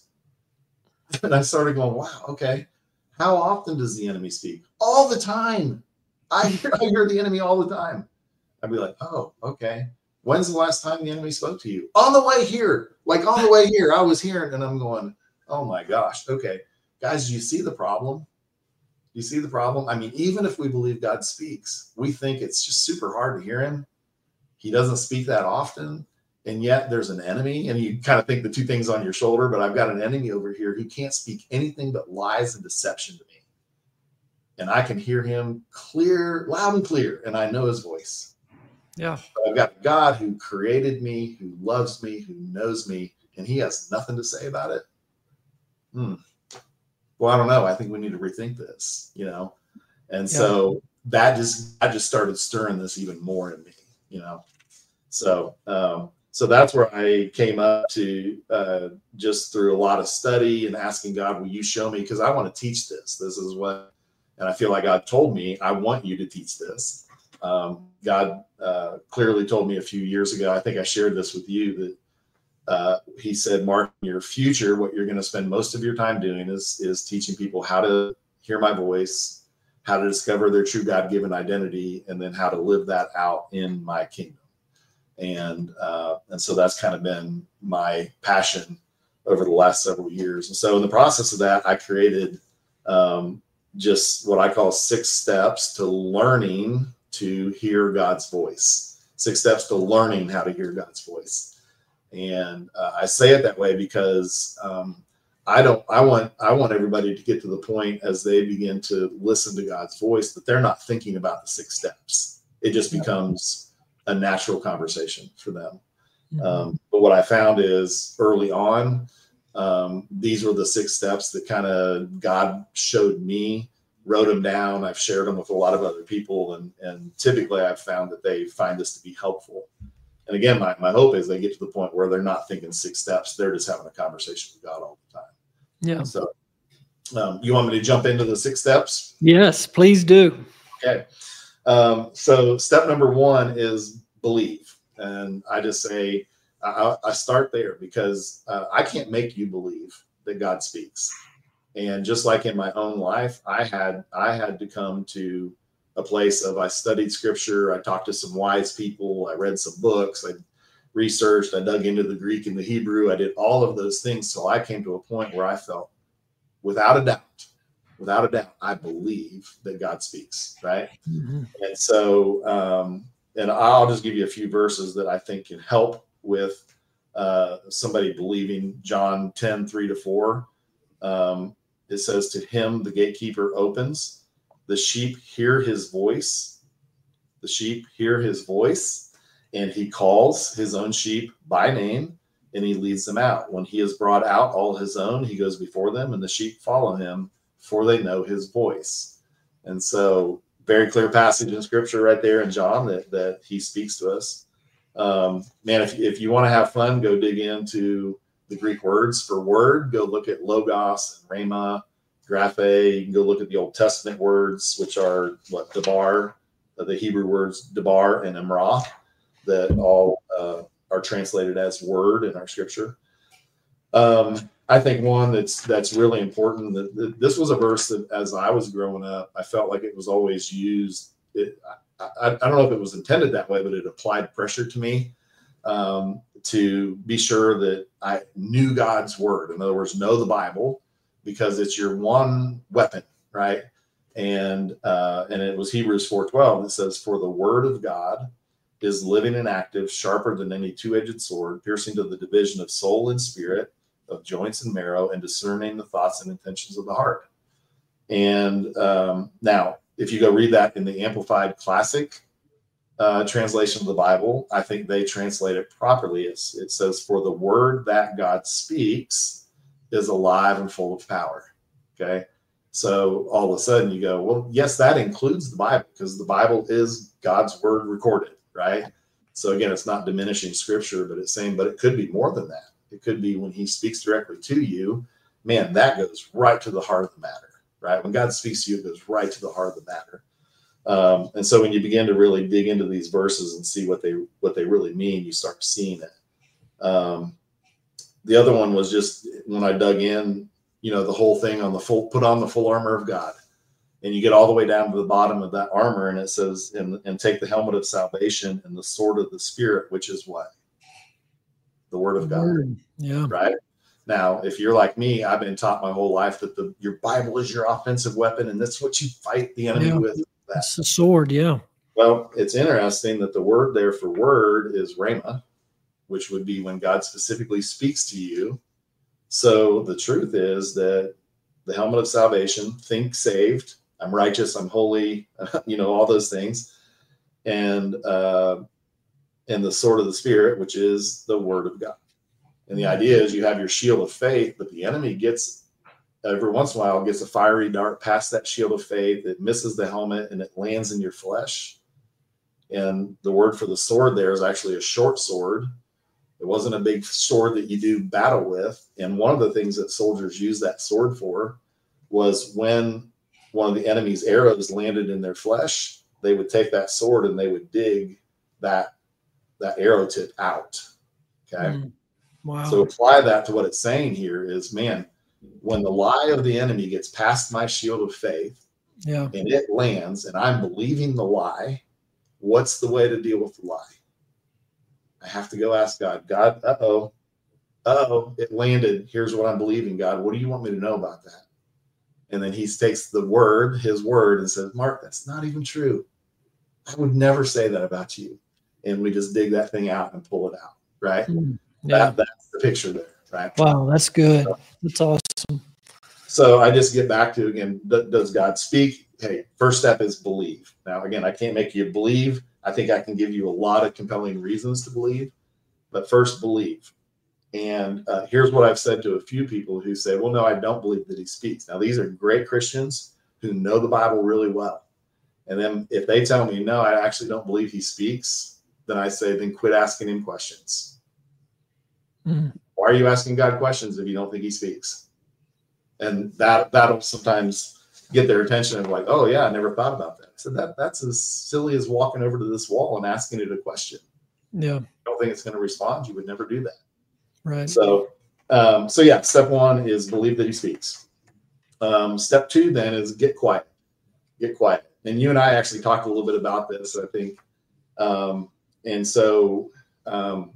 And I started going, wow, okay. How often does the enemy speak? All the time. I hear, I hear the enemy all the time. I'd be like, oh, okay. When's the last time the enemy spoke to you? On the way here. Like on the way here, I was hearing, and I'm going, oh my gosh. Okay. Guys, do you see the problem? You see the problem? I mean, even if we believe God speaks, we think it's just super hard to hear him. He doesn't speak that often. And yet there's an enemy, and you kind of think the two things on your shoulder, but I've got an enemy over here who can't speak anything but lies and deception to me. And I can hear him clear, loud and clear, and I know his voice. Yeah. But I've got a God who created me, who loves me, who knows me, and he has nothing to say about it. Hmm. Well, I don't know. I think we need to rethink this, you know? And Yeah. so that just, I just started stirring this even more in me, you know? So, um, so that's where I came up to, uh, just through a lot of study and asking God, will you show me? Cause I want to teach this. This is what, and I feel like God told me, I want you to teach this. Um, God, uh, clearly told me a few years ago, I think I shared this with you, that Uh, he said, Mark, in your future, what you're going to spend most of your time doing is, is teaching people how to hear my voice, how to discover their true God-given identity, and then how to live that out in my kingdom. And, uh, and so that's kind of been my passion over the last several years. And so in the process of that, I created um, just what I call six steps to learning to hear God's voice, six steps to learning how to hear God's voice. And uh, I say it that way because um, I don't, I want, I want everybody to get to the point as they begin to listen to God's voice that they're not thinking about the six steps. It just becomes a natural conversation for them. Mm-hmm. Um, but what I found is early on, um, these were the six steps that kind of God showed me, wrote them down. I've shared them with a lot of other people. And, and typically I've found that they find this to be helpful. And again, my, my hope is they get to the point where they're not thinking six steps. They're just having a conversation with God all the time. Yeah. So um, you want me to jump into the six steps? Yes, please do. Okay. Um, so step number one is believe. And I just say, I, I start there because uh, I can't make you believe that God speaks. And just like in my own life, I had, I had to come to a place of, I studied scripture. I talked to some wise people. I read some books. I researched. I dug into the Greek and the Hebrew. I did all of those things. So I came to a point where I felt without a doubt, without a doubt, I believe that God speaks. Right. Mm-hmm. And so, um, and I'll just give you a few verses that I think can help with uh, somebody believing. John ten, three to four. Um, it says, to him, the gatekeeper opens. The sheep hear his voice. The sheep hear his voice, and he calls his own sheep by name, and he leads them out. When he has brought out all his own, he goes before them, and the sheep follow him, for they know his voice. And so, very clear passage in scripture right there in John that, that he speaks to us. Um, man, if, if you want to have fun, go dig into the Greek words for word. Go look at logos and rhema. Graphe, you can go look at the Old Testament words, which are what debar, the Hebrew words debar and emrah, that all uh, are translated as word in our scripture. Um, I think one that's that's really important. That, that this was a verse that, as I was growing up, I felt like it was always used. It, I, I, I don't know if it was intended that way, but it applied pressure to me um, to be sure that I knew God's word. In other words, know the Bible, because it's your one weapon, right? And uh, and it was Hebrews four twelve that says, "For the word of God is living and active, sharper than any two-edged sword, piercing to the division of soul and spirit, of joints and marrow, and discerning the thoughts and intentions of the heart." And um, now, if you go read that in the Amplified Classic uh, translation of the Bible, I think they translate it properly. It's, it says, "For the word that God speaks is alive and full of power." Okay. So all of a sudden you go, well, yes, that includes the Bible, because the Bible is God's word recorded, right? So again, it's not diminishing scripture, but it's saying, but it could be more than that. It could be when he speaks directly to you, man, that goes right to the heart of the matter, right? When God speaks to you, it goes right to the heart of the matter. Um, and so when you begin to really dig into these verses and see what they, what they really mean, you start seeing it. Um, the other one was just when I dug in, you know, the whole thing on the full, put on the full armor of God, and you get all the way down to the bottom of that armor, and it says, and, and take the helmet of salvation and the sword of the Spirit, which is what? The word of God. Word. Yeah. Right. Now, if you're like me, I've been taught my whole life that the, your Bible is your offensive weapon, and that's what you fight the enemy Yeah. with. That. It's the sword. Yeah. Well, it's interesting that the word there for word is rhema, which would be when God specifically speaks to you. So the truth is that the helmet of salvation, think saved, I'm righteous, I'm holy, you know, all those things. And, uh, and the sword of the Spirit, which is the word of God. And the idea is you have your shield of faith, but the enemy gets, every once in a while, gets a fiery dart past that shield of faith. It misses the helmet and it lands in your flesh. And the word for the sword there is actually a short sword. It wasn't a big sword that you do battle with. And one of the things that soldiers used that sword for was when one of the enemy's arrows landed in their flesh, they would take that sword and they would dig that, that arrow tip out. Okay. Mm. Wow. So apply that to what it's saying here is, man, when the lie of the enemy gets past my shield of faith, yeah, and it lands and I'm believing the lie, what's the way to deal with the lie? I have to go ask God, God, uh-oh, uh-oh, it landed. Here's what I'm believing, God. What do you want me to know about that? And then he takes the word, his word, and says, Mark, that's not even true. I would never say that about you. And we just dig that thing out and pull it out, right? Mm, yeah. That, that's the picture there, right? Wow, that's good. That's awesome. So I just get back to, again, does God speak? Hey, first step is believe. Now, again, I can't make you believe. I think I can give you a lot of compelling reasons to believe, but first believe. And uh, here's what I've said to a few people who say, well, no, I don't believe that he speaks. Now, these are great Christians who know the Bible really well. And then if they tell me, no, I actually don't believe he speaks, then I say, then quit asking him questions. Mm. Why are you asking God questions if you don't think he speaks? And that, that'll sometimes get their attention and like, oh yeah, I never thought about that. So that that's as silly as walking over to this wall and asking it a question. Yeah. I don't think it's going to respond. You would never do that. Right. So, um, so yeah, step one is believe that he speaks. Um, step two then is get quiet, get quiet. And you and I actually talked a little bit about this, I think. Um, and so, um,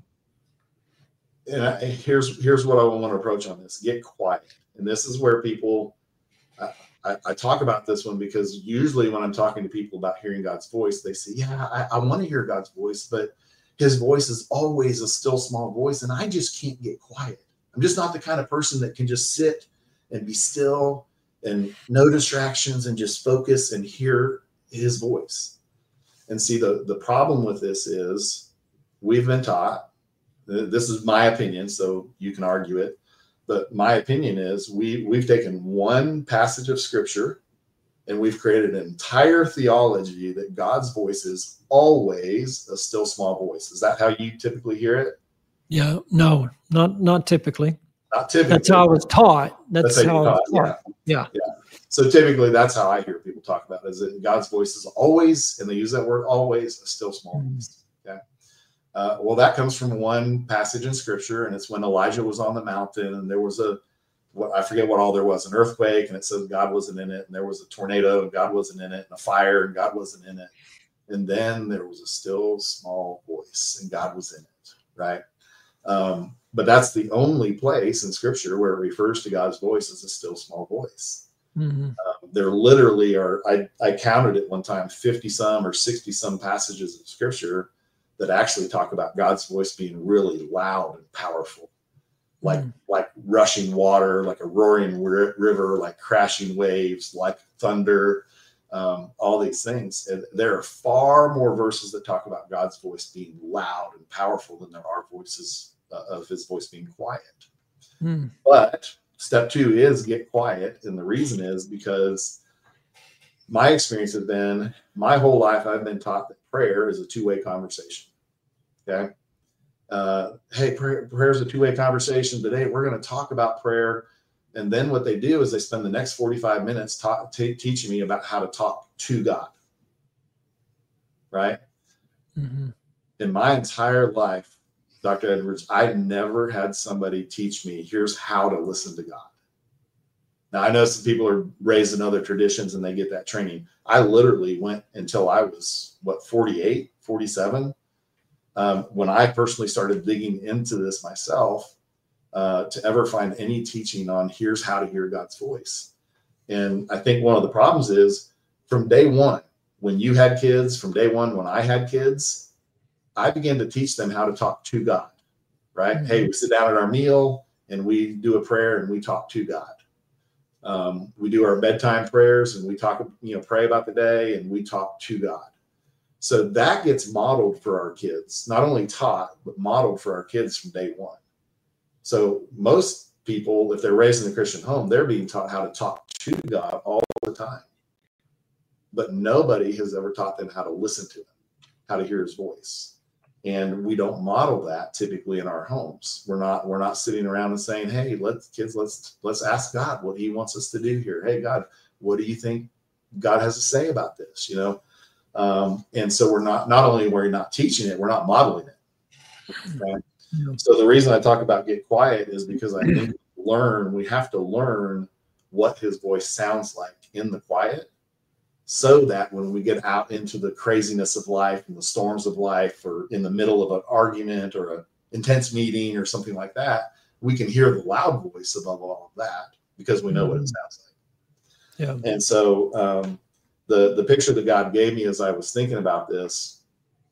and I, here's, here's what I want to approach on this, get quiet. And this is where people, uh, I, I talk about this one because usually when I'm talking to people about hearing God's voice, they say, yeah, I, I want to hear God's voice, but his voice is always a still small voice. And I just can't get quiet. I'm just not the kind of person that can just sit and be still and no distractions and just focus and hear his voice. And see, the, the problem with this is we've been taught, this is my opinion, so you can argue it. But my opinion is we, we've taken one passage of scripture and we've created an entire theology that God's voice is always a still small voice. Is that how you typically hear it? Yeah, no, not not typically. Not typically. That's how I was taught. That's, That's how, how you I was taught. taught. Yeah. yeah. Yeah. So typically that's how I hear people talk about it, is that God's voice is always, and they use that word always, a still small Mm. voice. Okay. Uh, well, that comes from one passage in scripture, and it's when Elijah was on the mountain and there was a, what I forget what all there was, an earthquake, and it says God wasn't in it, and there was a tornado and God wasn't in it, and a fire and God wasn't in it. And then there was a still small voice and God was in it, right? Um, but that's the only place in scripture where it refers to God's voice as a still small voice. Mhm. Um, there literally are, I, I counted it one time, fifty some or sixty some passages of scripture that actually talk about God's voice being really loud and powerful, like, Mm. like rushing water, like a roaring river, like crashing waves, like thunder, um, all these things. And there are far more verses that talk about God's voice being loud and powerful than there are voices uh, of his voice being quiet. Mm. But step two is get quiet. And the reason is because my experience has been, my whole life, I've been taught that prayer is a two-way conversation. Okay. Uh, hey, prayer, prayer is a two-way conversation. Today, we're going to talk about prayer. And then what they do is they spend the next forty-five minutes talk, t- teaching me about how to talk to God. Right. Mm-hmm. In my entire life, Doctor Edwards, I never had somebody teach me, here's how to listen to God. Now, I know some people are raised in other traditions and they get that training. I literally went until I was, what, forty-eight, forty-seven, um, when I personally started digging into this myself, uh, to ever find any teaching on here's how to hear God's voice. And I think one of the problems is from day one, when you had kids, from day one, when I had kids, I began to teach them how to talk to God, right? Mm-hmm. Hey, we sit down at our meal and we do a prayer and we talk to God. Um, we do our bedtime prayers and we talk, you know, pray about the day and we talk to God. So that gets modeled for our kids, not only taught, but modeled for our kids from day one. So most people, if they're raised in a Christian home, they're being taught how to talk to God all the time. But nobody has ever taught them how to listen to him, how to hear his voice. And we don't model that typically in our homes. We're not, we're not sitting around and saying, hey, let's kids, let's, let's ask God what he wants us to do here. Hey, God, what do you think God has to say about this? You know? Um, and so we're not, not only we're not teaching it, we're not modeling it. Right? Yeah. So the reason I talk about get quiet is because I think we learn, we have to learn what his voice sounds like in the quiet, so that when we get out into the craziness of life and the storms of life, or in the middle of an argument or an intense meeting or something like that, we can hear the loud voice above all of that because we know mm-hmm. what it sounds like. Yeah. And so um, the, the picture that God gave me as I was thinking about this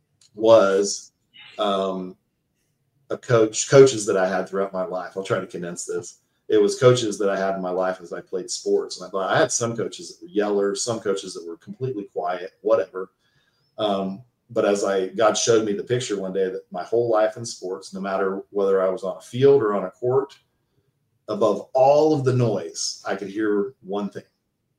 was um, a coach, coaches that I had throughout my life. I'll try to condense this. It was coaches that I had in my life as I played sports. And I thought I had some coaches that were yellers, some coaches that were completely quiet, whatever. Um, but as I, God showed me the picture one day that my whole life in sports, no matter whether I was on a field or on a court, above all of the noise, I could hear one thing.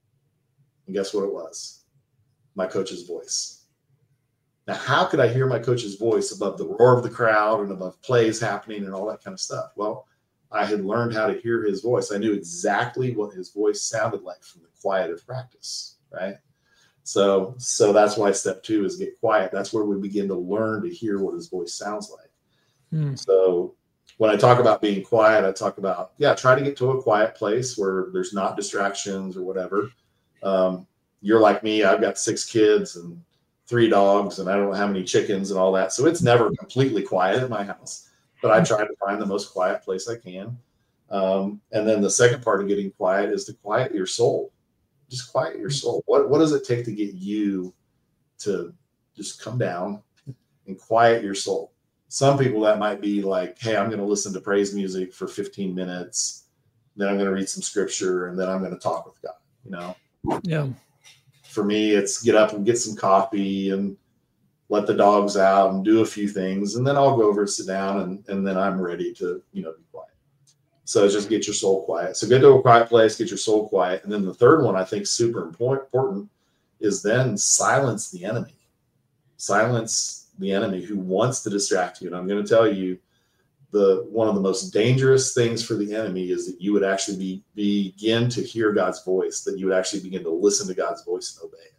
And guess what it was? My coach's voice. Now, how could I hear my coach's voice above the roar of the crowd and above plays happening and all that kind of stuff? Well, I had learned how to hear his voice. I knew exactly what his voice sounded like from the quiet of practice, right? So, so that's why step two is get quiet. That's where we begin to learn to hear what his voice sounds like. Hmm. So when I talk about being quiet, I talk about, yeah, try to get to a quiet place where there's not distractions or whatever. Um, you're like me, I've got six kids and three dogs and I don't know how many chickens and all that. So it's never completely quiet at my house. But I try to find the most quiet place I can. Um, and then the second part of getting quiet is to quiet your soul. Just quiet your soul. What, what does it take to get you to just come down and quiet your soul? Some people that might be like, hey, I'm going to listen to praise music for fifteen minutes. Then I'm going to read some scripture and then I'm going to talk with God, you know? Yeah. For me, it's get up and get some coffee and let the dogs out and do a few things. And then I'll go over and sit down and, and then I'm ready to, you know, be quiet. So just get your soul quiet. So get to a quiet place, get your soul quiet. And then the third one I think super important is then silence the enemy. Silence the enemy who wants to distract you. And I'm going to tell you, the one of the most dangerous things for the enemy is that you would actually be, begin to hear God's voice, that you would actually begin to listen to God's voice and obey it.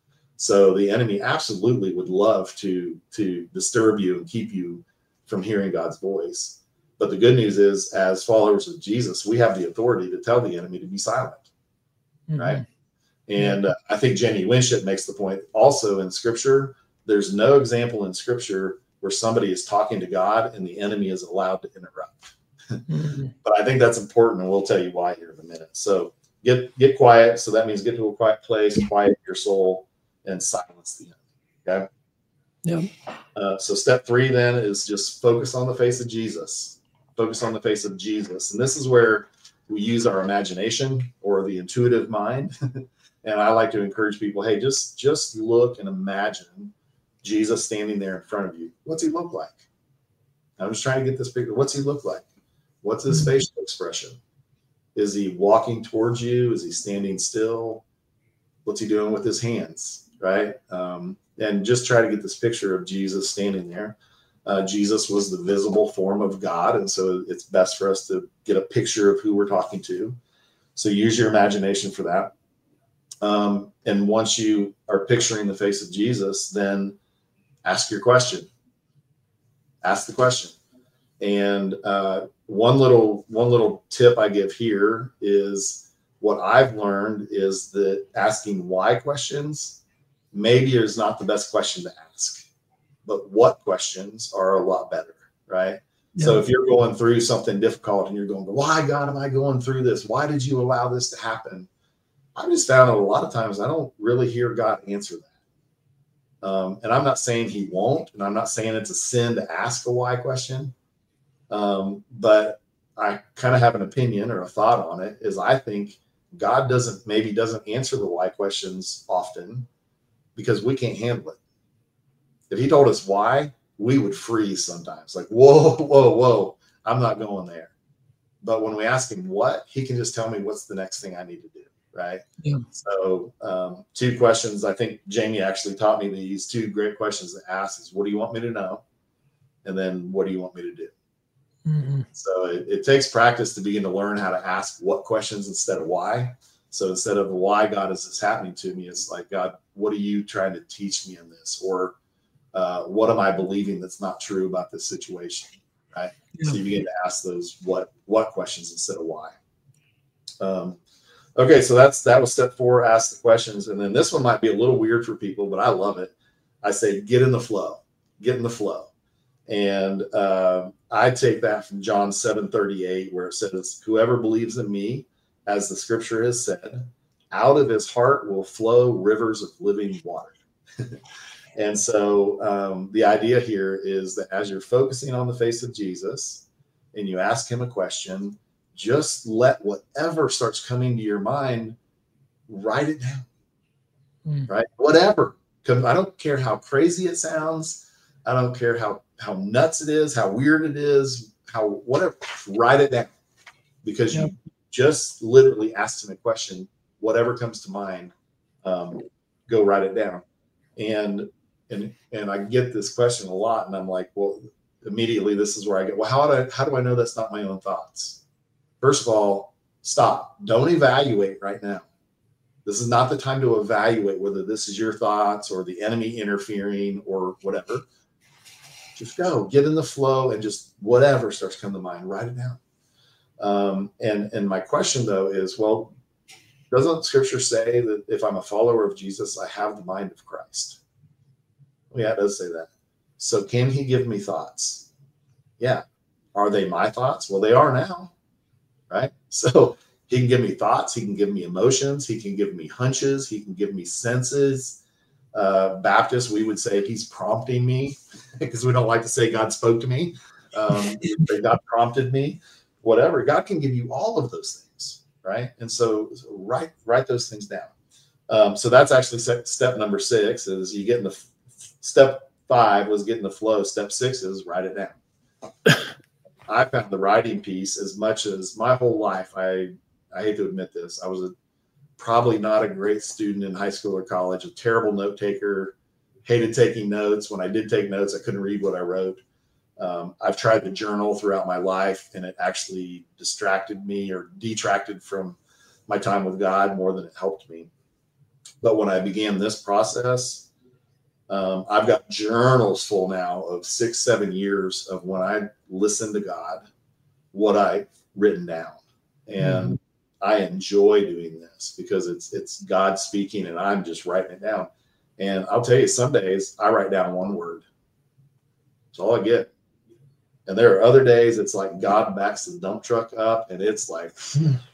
So the enemy absolutely would love to, to disturb you and keep you from hearing God's voice. But the good news is, as followers of Jesus, we have the authority to tell the enemy to be silent, mm-hmm. right? And uh, I think Jenny Winship makes the point also in Scripture, there's no example in Scripture where somebody is talking to God and the enemy is allowed to interrupt. Mm-hmm. But I think that's important, and we'll tell you why here in a minute. So get get quiet. So that means get to a quiet place, quiet your soul, and silence the enemy. Okay. Yeah. Uh, so step three then is just focus on the face of Jesus. Focus on the face of Jesus, and this is where we use our imagination or the intuitive mind. And I like to encourage people, hey, just just look and imagine Jesus standing there in front of you. What's he look like? I'm just trying to get this picture. What's he look like? What's his Mm-hmm. facial expression? Is he walking towards you? Is he standing still? What's he doing with his hands? Right? Um, and just try to get this picture of Jesus standing there. Uh, Jesus was the visible form of God, and so it's best for us to get a picture of who we're talking to. So use your imagination for that. Um, and once you are picturing the face of Jesus, then ask your question. Ask the question. And uh, one little one little tip I give here is what I've learned is that asking why questions maybe is not the best question to ask, but what questions are a lot better, right? Yeah. So if you're going through something difficult and you're going, why God am I going through this? Why did you allow this to happen? I've just found that a lot of times I don't really hear God answer that. Um, and I'm not saying he won't, and I'm not saying it's a sin to ask a why question. Um, but I kind of have an opinion or a thought on it is I think God doesn't, maybe doesn't answer the why questions often because we can't handle it. If he told us why, we would freeze sometimes like, whoa, whoa, whoa, I'm not going there. But when we ask him what, he can just tell me what's the next thing I need to do. Right. Yeah. So um, two questions. I think Jamie actually taught me these two great questions to ask is what do you want me to know? And then what do you want me to do? Mm-hmm. So it, it takes practice to begin to learn how to ask what questions instead of why. So instead of why God is this happening to me, it's like, God, what are you trying to teach me in this? Or uh, what am I believing that's not true about this situation? Right. Yeah. So you begin to ask those what what questions instead of why. Um, Okay, so that's that was step four, ask the questions. And then this one might be a little weird for people, but I love it. I say, get in the flow, get in the flow. And uh, I take that from John seven thirty-eight, where it says, whoever believes in me, as the scripture has said, out of his heart will flow rivers of living water. And so um, the idea here is that as you're focusing on the face of Jesus and you ask him a question, just let whatever starts coming to your mind, write it down, mm. right? Whatever. I don't care how crazy it sounds. I don't care how, how nuts it is, how weird it is, how whatever, write it down. Because yep. you just literally asked him a question, whatever comes to mind, um, go write it down. And, and, and I get this question a lot and I'm like, well, immediately this is where I get, well, how do I, how do I know that's not my own thoughts? First of all, stop. Don't evaluate right now. This is not the time to evaluate whether this is your thoughts or the enemy interfering or whatever. Just go, get in the flow and just whatever starts coming to mind, write it down. Um, and, and my question, though, is, well, doesn't scripture say that if I'm a follower of Jesus, I have the mind of Christ? Well, yeah, it does say that. So can he give me thoughts? Yeah. Are they my thoughts? Well, they are now. Right. So he can give me thoughts. He can give me emotions. He can give me hunches. He can give me senses. Uh, Baptists, we would say he's prompting me because we don't like to say God spoke to me. Um, God prompted me, whatever. God can give you all of those things. Right. And so, so write, write those things down. Um, so that's actually step number six is you get in the step five was get in the flow. Step six is write it down. I found the writing piece as much as my whole life. I, I hate to admit this. I was a, probably not a great student in high school or college, a terrible note taker, hated taking notes. When I did take notes, I couldn't read what I wrote. Um, I've tried to journal throughout my life and it actually distracted me or detracted from my time with God more than it helped me. But when I began this process, Um, I've got journals full now of six, seven years of when I listened to God, what I've written down. And mm. I enjoy doing this because it's it's God speaking and I'm just writing it down. And I'll tell you, some days I write down one word. That's all I get. And there are other days it's like God backs the dump truck up and it's like, and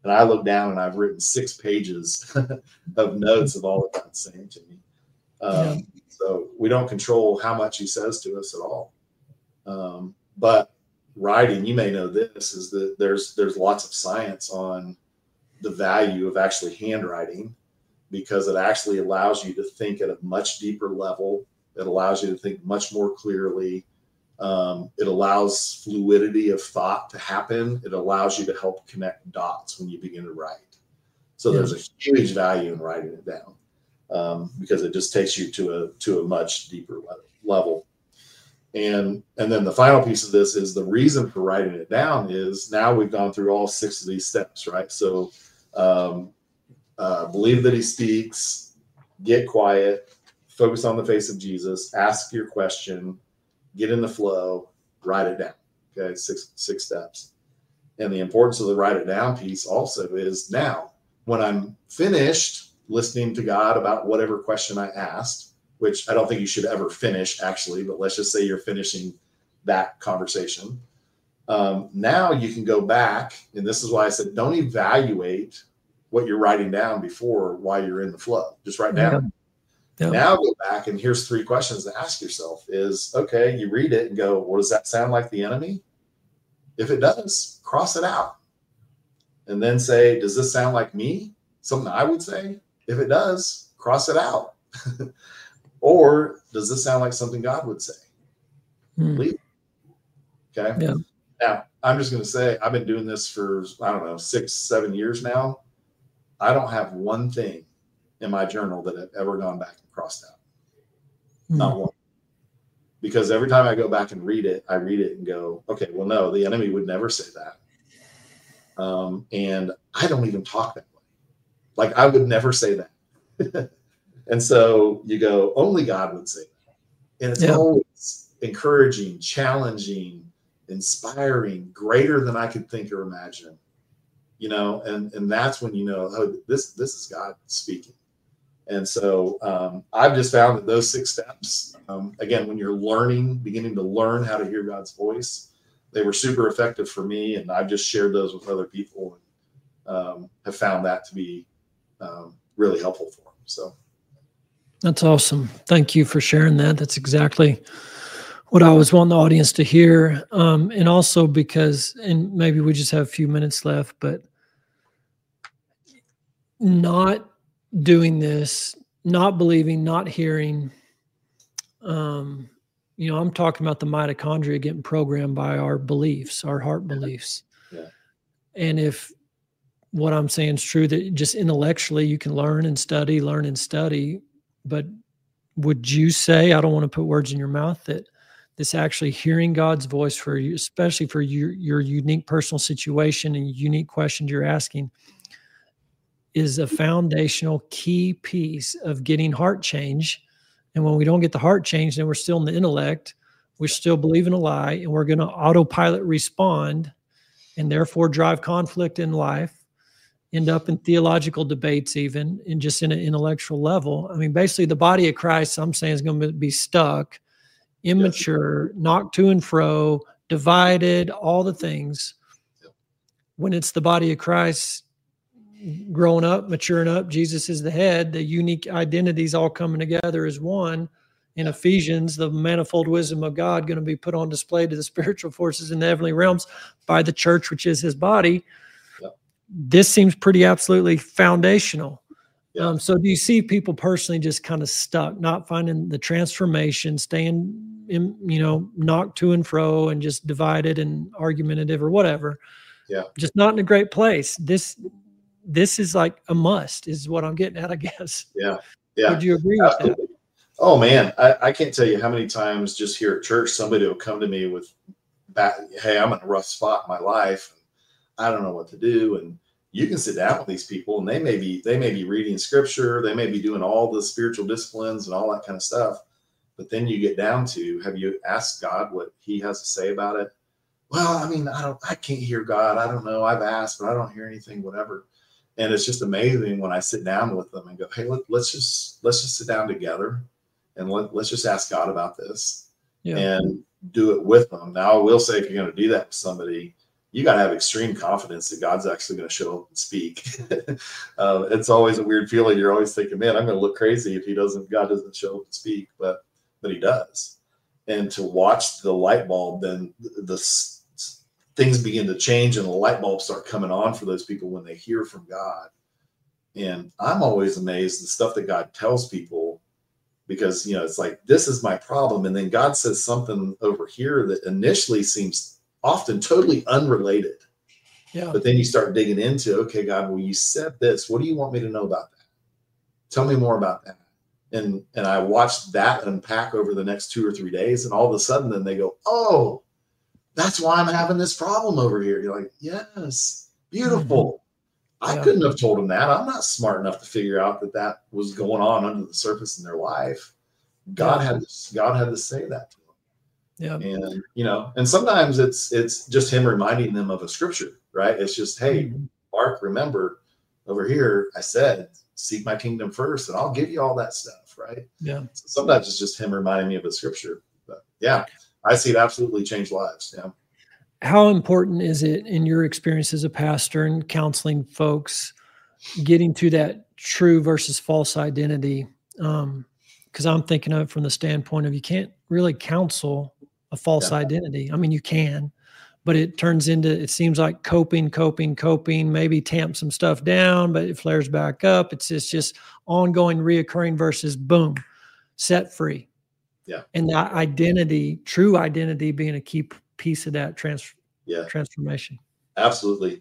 And I look down and I've written six pages of notes of all that God's saying to me. Um, yeah. So we don't control how much he says to us at all. Um, but writing, you may know this, is that there's there's lots of science on the value of actually handwriting, because it actually allows you to think at a much deeper level. It allows you to think much more clearly. Um, it allows fluidity of thought to happen. It allows you to help connect dots when you begin to write. So yeah. there's a huge value in writing it down, um, because it just takes you to a to a much deeper level. And and then the final piece of this is the reason for writing it down is now we've gone through all six of these steps, right? So um, uh, believe that he speaks, get quiet, focus on the face of Jesus, ask your question, get in the flow, write it down. Okay, six six steps. And the importance of the write it down piece also is now when I'm finished listening to God about whatever question I asked, which I don't think you should ever finish actually, but let's just say you're finishing that conversation. Um, now you can go back, and this is why I said don't evaluate what you're writing down before while you're in the flow. Just write down. Yeah. Yeah. Now go back, and here's three questions to ask yourself is, okay, you read it and go, well, does that sound like the enemy? If it does, cross it out. And then say, does this sound like me? Something I would say? If it does, cross it out. Or does this sound like something God would say? Hmm. Leave it. Okay. Yeah. Now, I'm just going to say, I've been doing this for, I don't know, six, seven years now. I don't have one thing in my journal that I've ever gone back and crossed out. Hmm. Not one. Because every time I go back and read it, I read it and go, okay, well, no, the enemy would never say that. Um, and I don't even talk that way. Like, I would never say that. And so you go, only God would say that. And it's yeah. always encouraging, challenging, inspiring, greater than I could think or imagine. You know, and, and that's when you know, oh, this, this is God speaking. And so um, I've just found that those six steps, um, again, when you're learning, beginning to learn how to hear God's voice, they were super effective for me. And I've just shared those with other people and um, have found that to be um, really helpful for them. So. That's awesome. Thank you for sharing that. That's exactly what I was wanting the audience to hear. Um, and also because, and maybe we just have a few minutes left, but not doing this, not believing, not hearing, um, you know, I'm talking about the mitochondria getting programmed by our beliefs, our heart beliefs. Yeah. And if what I'm saying is true, that just intellectually you can learn and study, learn and study, but would you say, I don't want to put words in your mouth, that this actually hearing God's voice for you, especially for your, your unique personal situation and unique questions you're asking, is a foundational key piece of getting heart change? And when we don't get the heart change, then we're still in the intellect, we're still believing a lie, and we're going to autopilot respond and therefore drive conflict in life, end up in theological debates, even and just in an intellectual level. I mean, basically the body of Christ, I'm saying, is going to be stuck, immature, yes. knocked to and fro, divided, all the things. Yep. When it's the body of Christ growing up, maturing up, Jesus is the head, the unique identities all coming together as one. In yep. Ephesians, the manifold wisdom of God going to be put on display to the spiritual forces in the heavenly realms by the church, which is his body. This seems pretty absolutely foundational. Yeah. Um, so do you see people personally just kind of stuck, not finding the transformation, staying in, you know, knocked to and fro and just divided and argumentative or whatever? Yeah. Just not in a great place. This, this is like a must is what I'm getting at, I guess. Yeah. Yeah. Would you agree Absolutely. with that? Oh man. I, I can't tell you how many times just here at church, somebody will come to me with, hey, I'm in a rough spot in my life. I don't know what to do. And you can sit down with these people and they may be, they may be reading scripture. They may be doing all the spiritual disciplines and all that kind of stuff. But then you get down to, have you asked God what he has to say about it? Well, I mean, I don't, I can't hear God. I don't know. I've asked, but I don't hear anything, whatever. And it's just amazing when I sit down with them and go, hey, let, let's just, let's just sit down together and let, let's just ask God about this yeah. and do it with them. Now I will say, if you're going to do that with somebody, you got to have extreme confidence that God's actually going to show up and speak. uh, it's always a weird feeling. You're always thinking, man, I'm going to look crazy if he doesn't, God doesn't show up and speak, but, but he does. And to watch the light bulb, then the, the things begin to change and the light bulbs start coming on for those people when they hear from God. And I'm always amazed at the stuff that God tells people, because, you know, it's like, this is my problem. And then God says something over here that initially seems often totally unrelated. Yeah. But then you start digging into, okay, God, well, you said this. What do you want me to know about that? Tell me more about that. And and I watched that unpack over the next two or three days. And all of a sudden then they go, oh, that's why I'm having this problem over here. You're like, yes, beautiful. Mm-hmm. I yeah. couldn't have told them that. I'm not smart enough to figure out that that was going on under the surface in their life. God yeah. had to, God had to say that to them. Yeah. And, you know, and sometimes it's, it's just him reminding them of a scripture, right? It's just, hey, mm-hmm. Mark, remember over here, I said, seek my kingdom first and I'll give you all that stuff. Right. Yeah. So sometimes it's just him reminding me of a scripture, but yeah, I see it absolutely change lives. Yeah. How important is it in your experience as a pastor and counseling folks getting to that true versus false identity? Um, Because I'm thinking of it from the standpoint of, you can't really counsel a false yeah. identity. I mean, you can, but it turns into, it seems like coping, coping, coping, maybe tamp some stuff down, but it flares back up. It's just, just ongoing, reoccurring versus boom, set free. Yeah. And that identity, true identity, being a key piece of that trans yeah. transformation. Absolutely.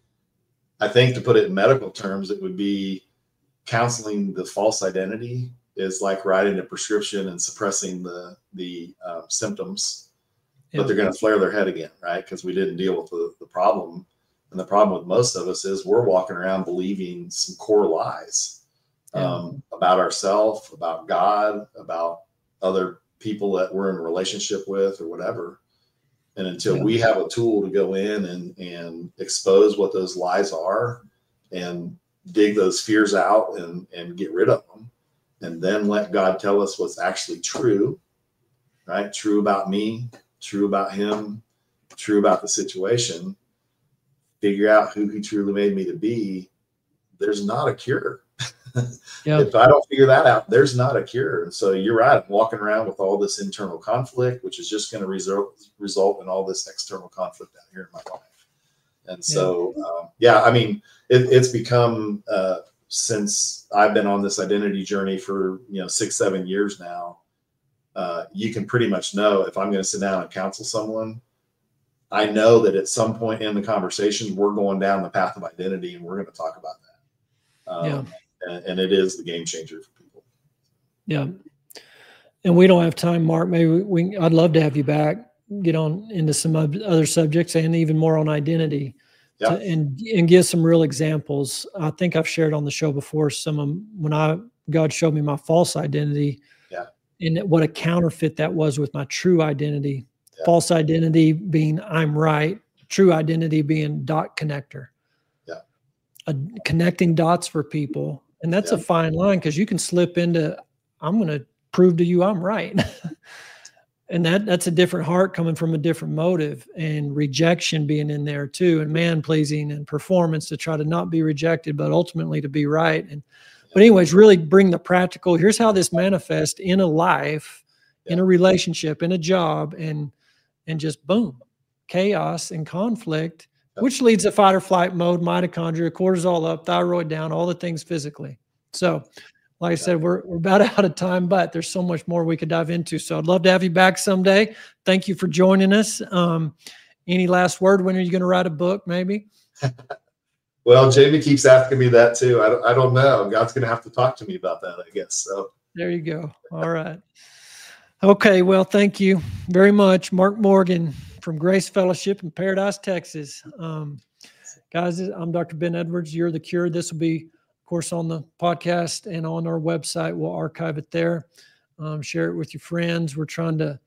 I think, to put it in medical terms, it would be counseling the false identity is like writing a prescription and suppressing the, the uh, symptoms. But they're going to flare their head again, right? Because we didn't deal with the, the problem. And the problem with most of us is we're walking around believing some core lies um, yeah. about ourselves, about God, about other people that we're in a relationship with or whatever. And until yeah. we have a tool to go in and, and expose what those lies are and dig those fears out and, and get rid of them, and then let God tell us what's actually true, right? True about me, true about him, true about the situation, figure out who he truly made me to be. There's not a cure. Yeah. If I don't figure that out, there's not a cure. And so you're right. I'm walking around with all this internal conflict, which is just going to result, result in all this external conflict out here in my life. And so, yeah, um, yeah I mean, it, it's become, uh, since I've been on this identity journey for, you know, six, seven years now, Uh, you can pretty much know if I'm going to sit down and counsel someone, I know that at some point in the conversation, we're going down the path of identity and we're going to talk about that. Um, yeah. and, and it is the game changer for people. Yeah. And we don't have time, Mark. Maybe we, we I'd love to have you back, get on into some other subjects and even more on identity. Yeah. To, and, and give some real examples. I think I've shared on the show before some of when I, God showed me my false identity. And what a counterfeit that was with my true identity. Yeah. False identity being I'm right, true identity being dot connector. Yeah. A, connecting dots for people. And that's yeah. a fine line, because you can slip into, I'm going to prove to you I'm right. And that that's a different heart coming from a different motive, and rejection being in there too, and man pleasing and performance to try to not be rejected, but ultimately to be right. And But anyways, really bring the practical. Here's how this manifests in a life, yeah. in a relationship, in a job, and and just boom, chaos and conflict, yeah. which leads to fight or flight mode, mitochondria, cortisol up, thyroid down, all the things physically. So, like I yeah. said, we're we're about out of time, but there's so much more we could dive into. So I'd love to have you back someday. Thank you for joining us. Um, any last word? When are you going to write a book? Maybe. Well, Jamie keeps asking me that too. I don't, I don't know. God's going to have to talk to me about that, I guess. So there you go. All right. Okay. Well, thank you very much, Mark Morgan from Grace Fellowship in Paradise, Texas. Um, guys, I'm Doctor Ben Edwards. You're the Cure. This will be, of course, on the podcast and on our website. We'll archive it there. Um, share it with your friends. We're trying to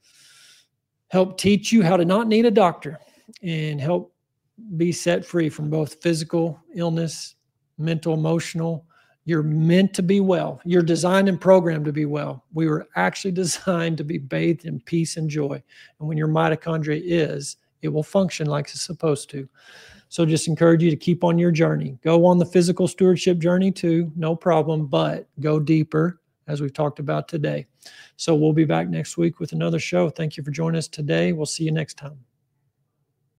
help teach you how to not need a doctor and help be set free from both physical illness, mental, emotional. You're meant to be well. You're designed and programmed to be well. We were actually designed to be bathed in peace and joy. And when your mitochondria is, It will function like it's supposed to. So just encourage you to keep on your journey. Go on the physical stewardship journey too, no problem, but go deeper as we've talked about today. So we'll be back next week with another show. Thank you for joining us today. We'll see you next time.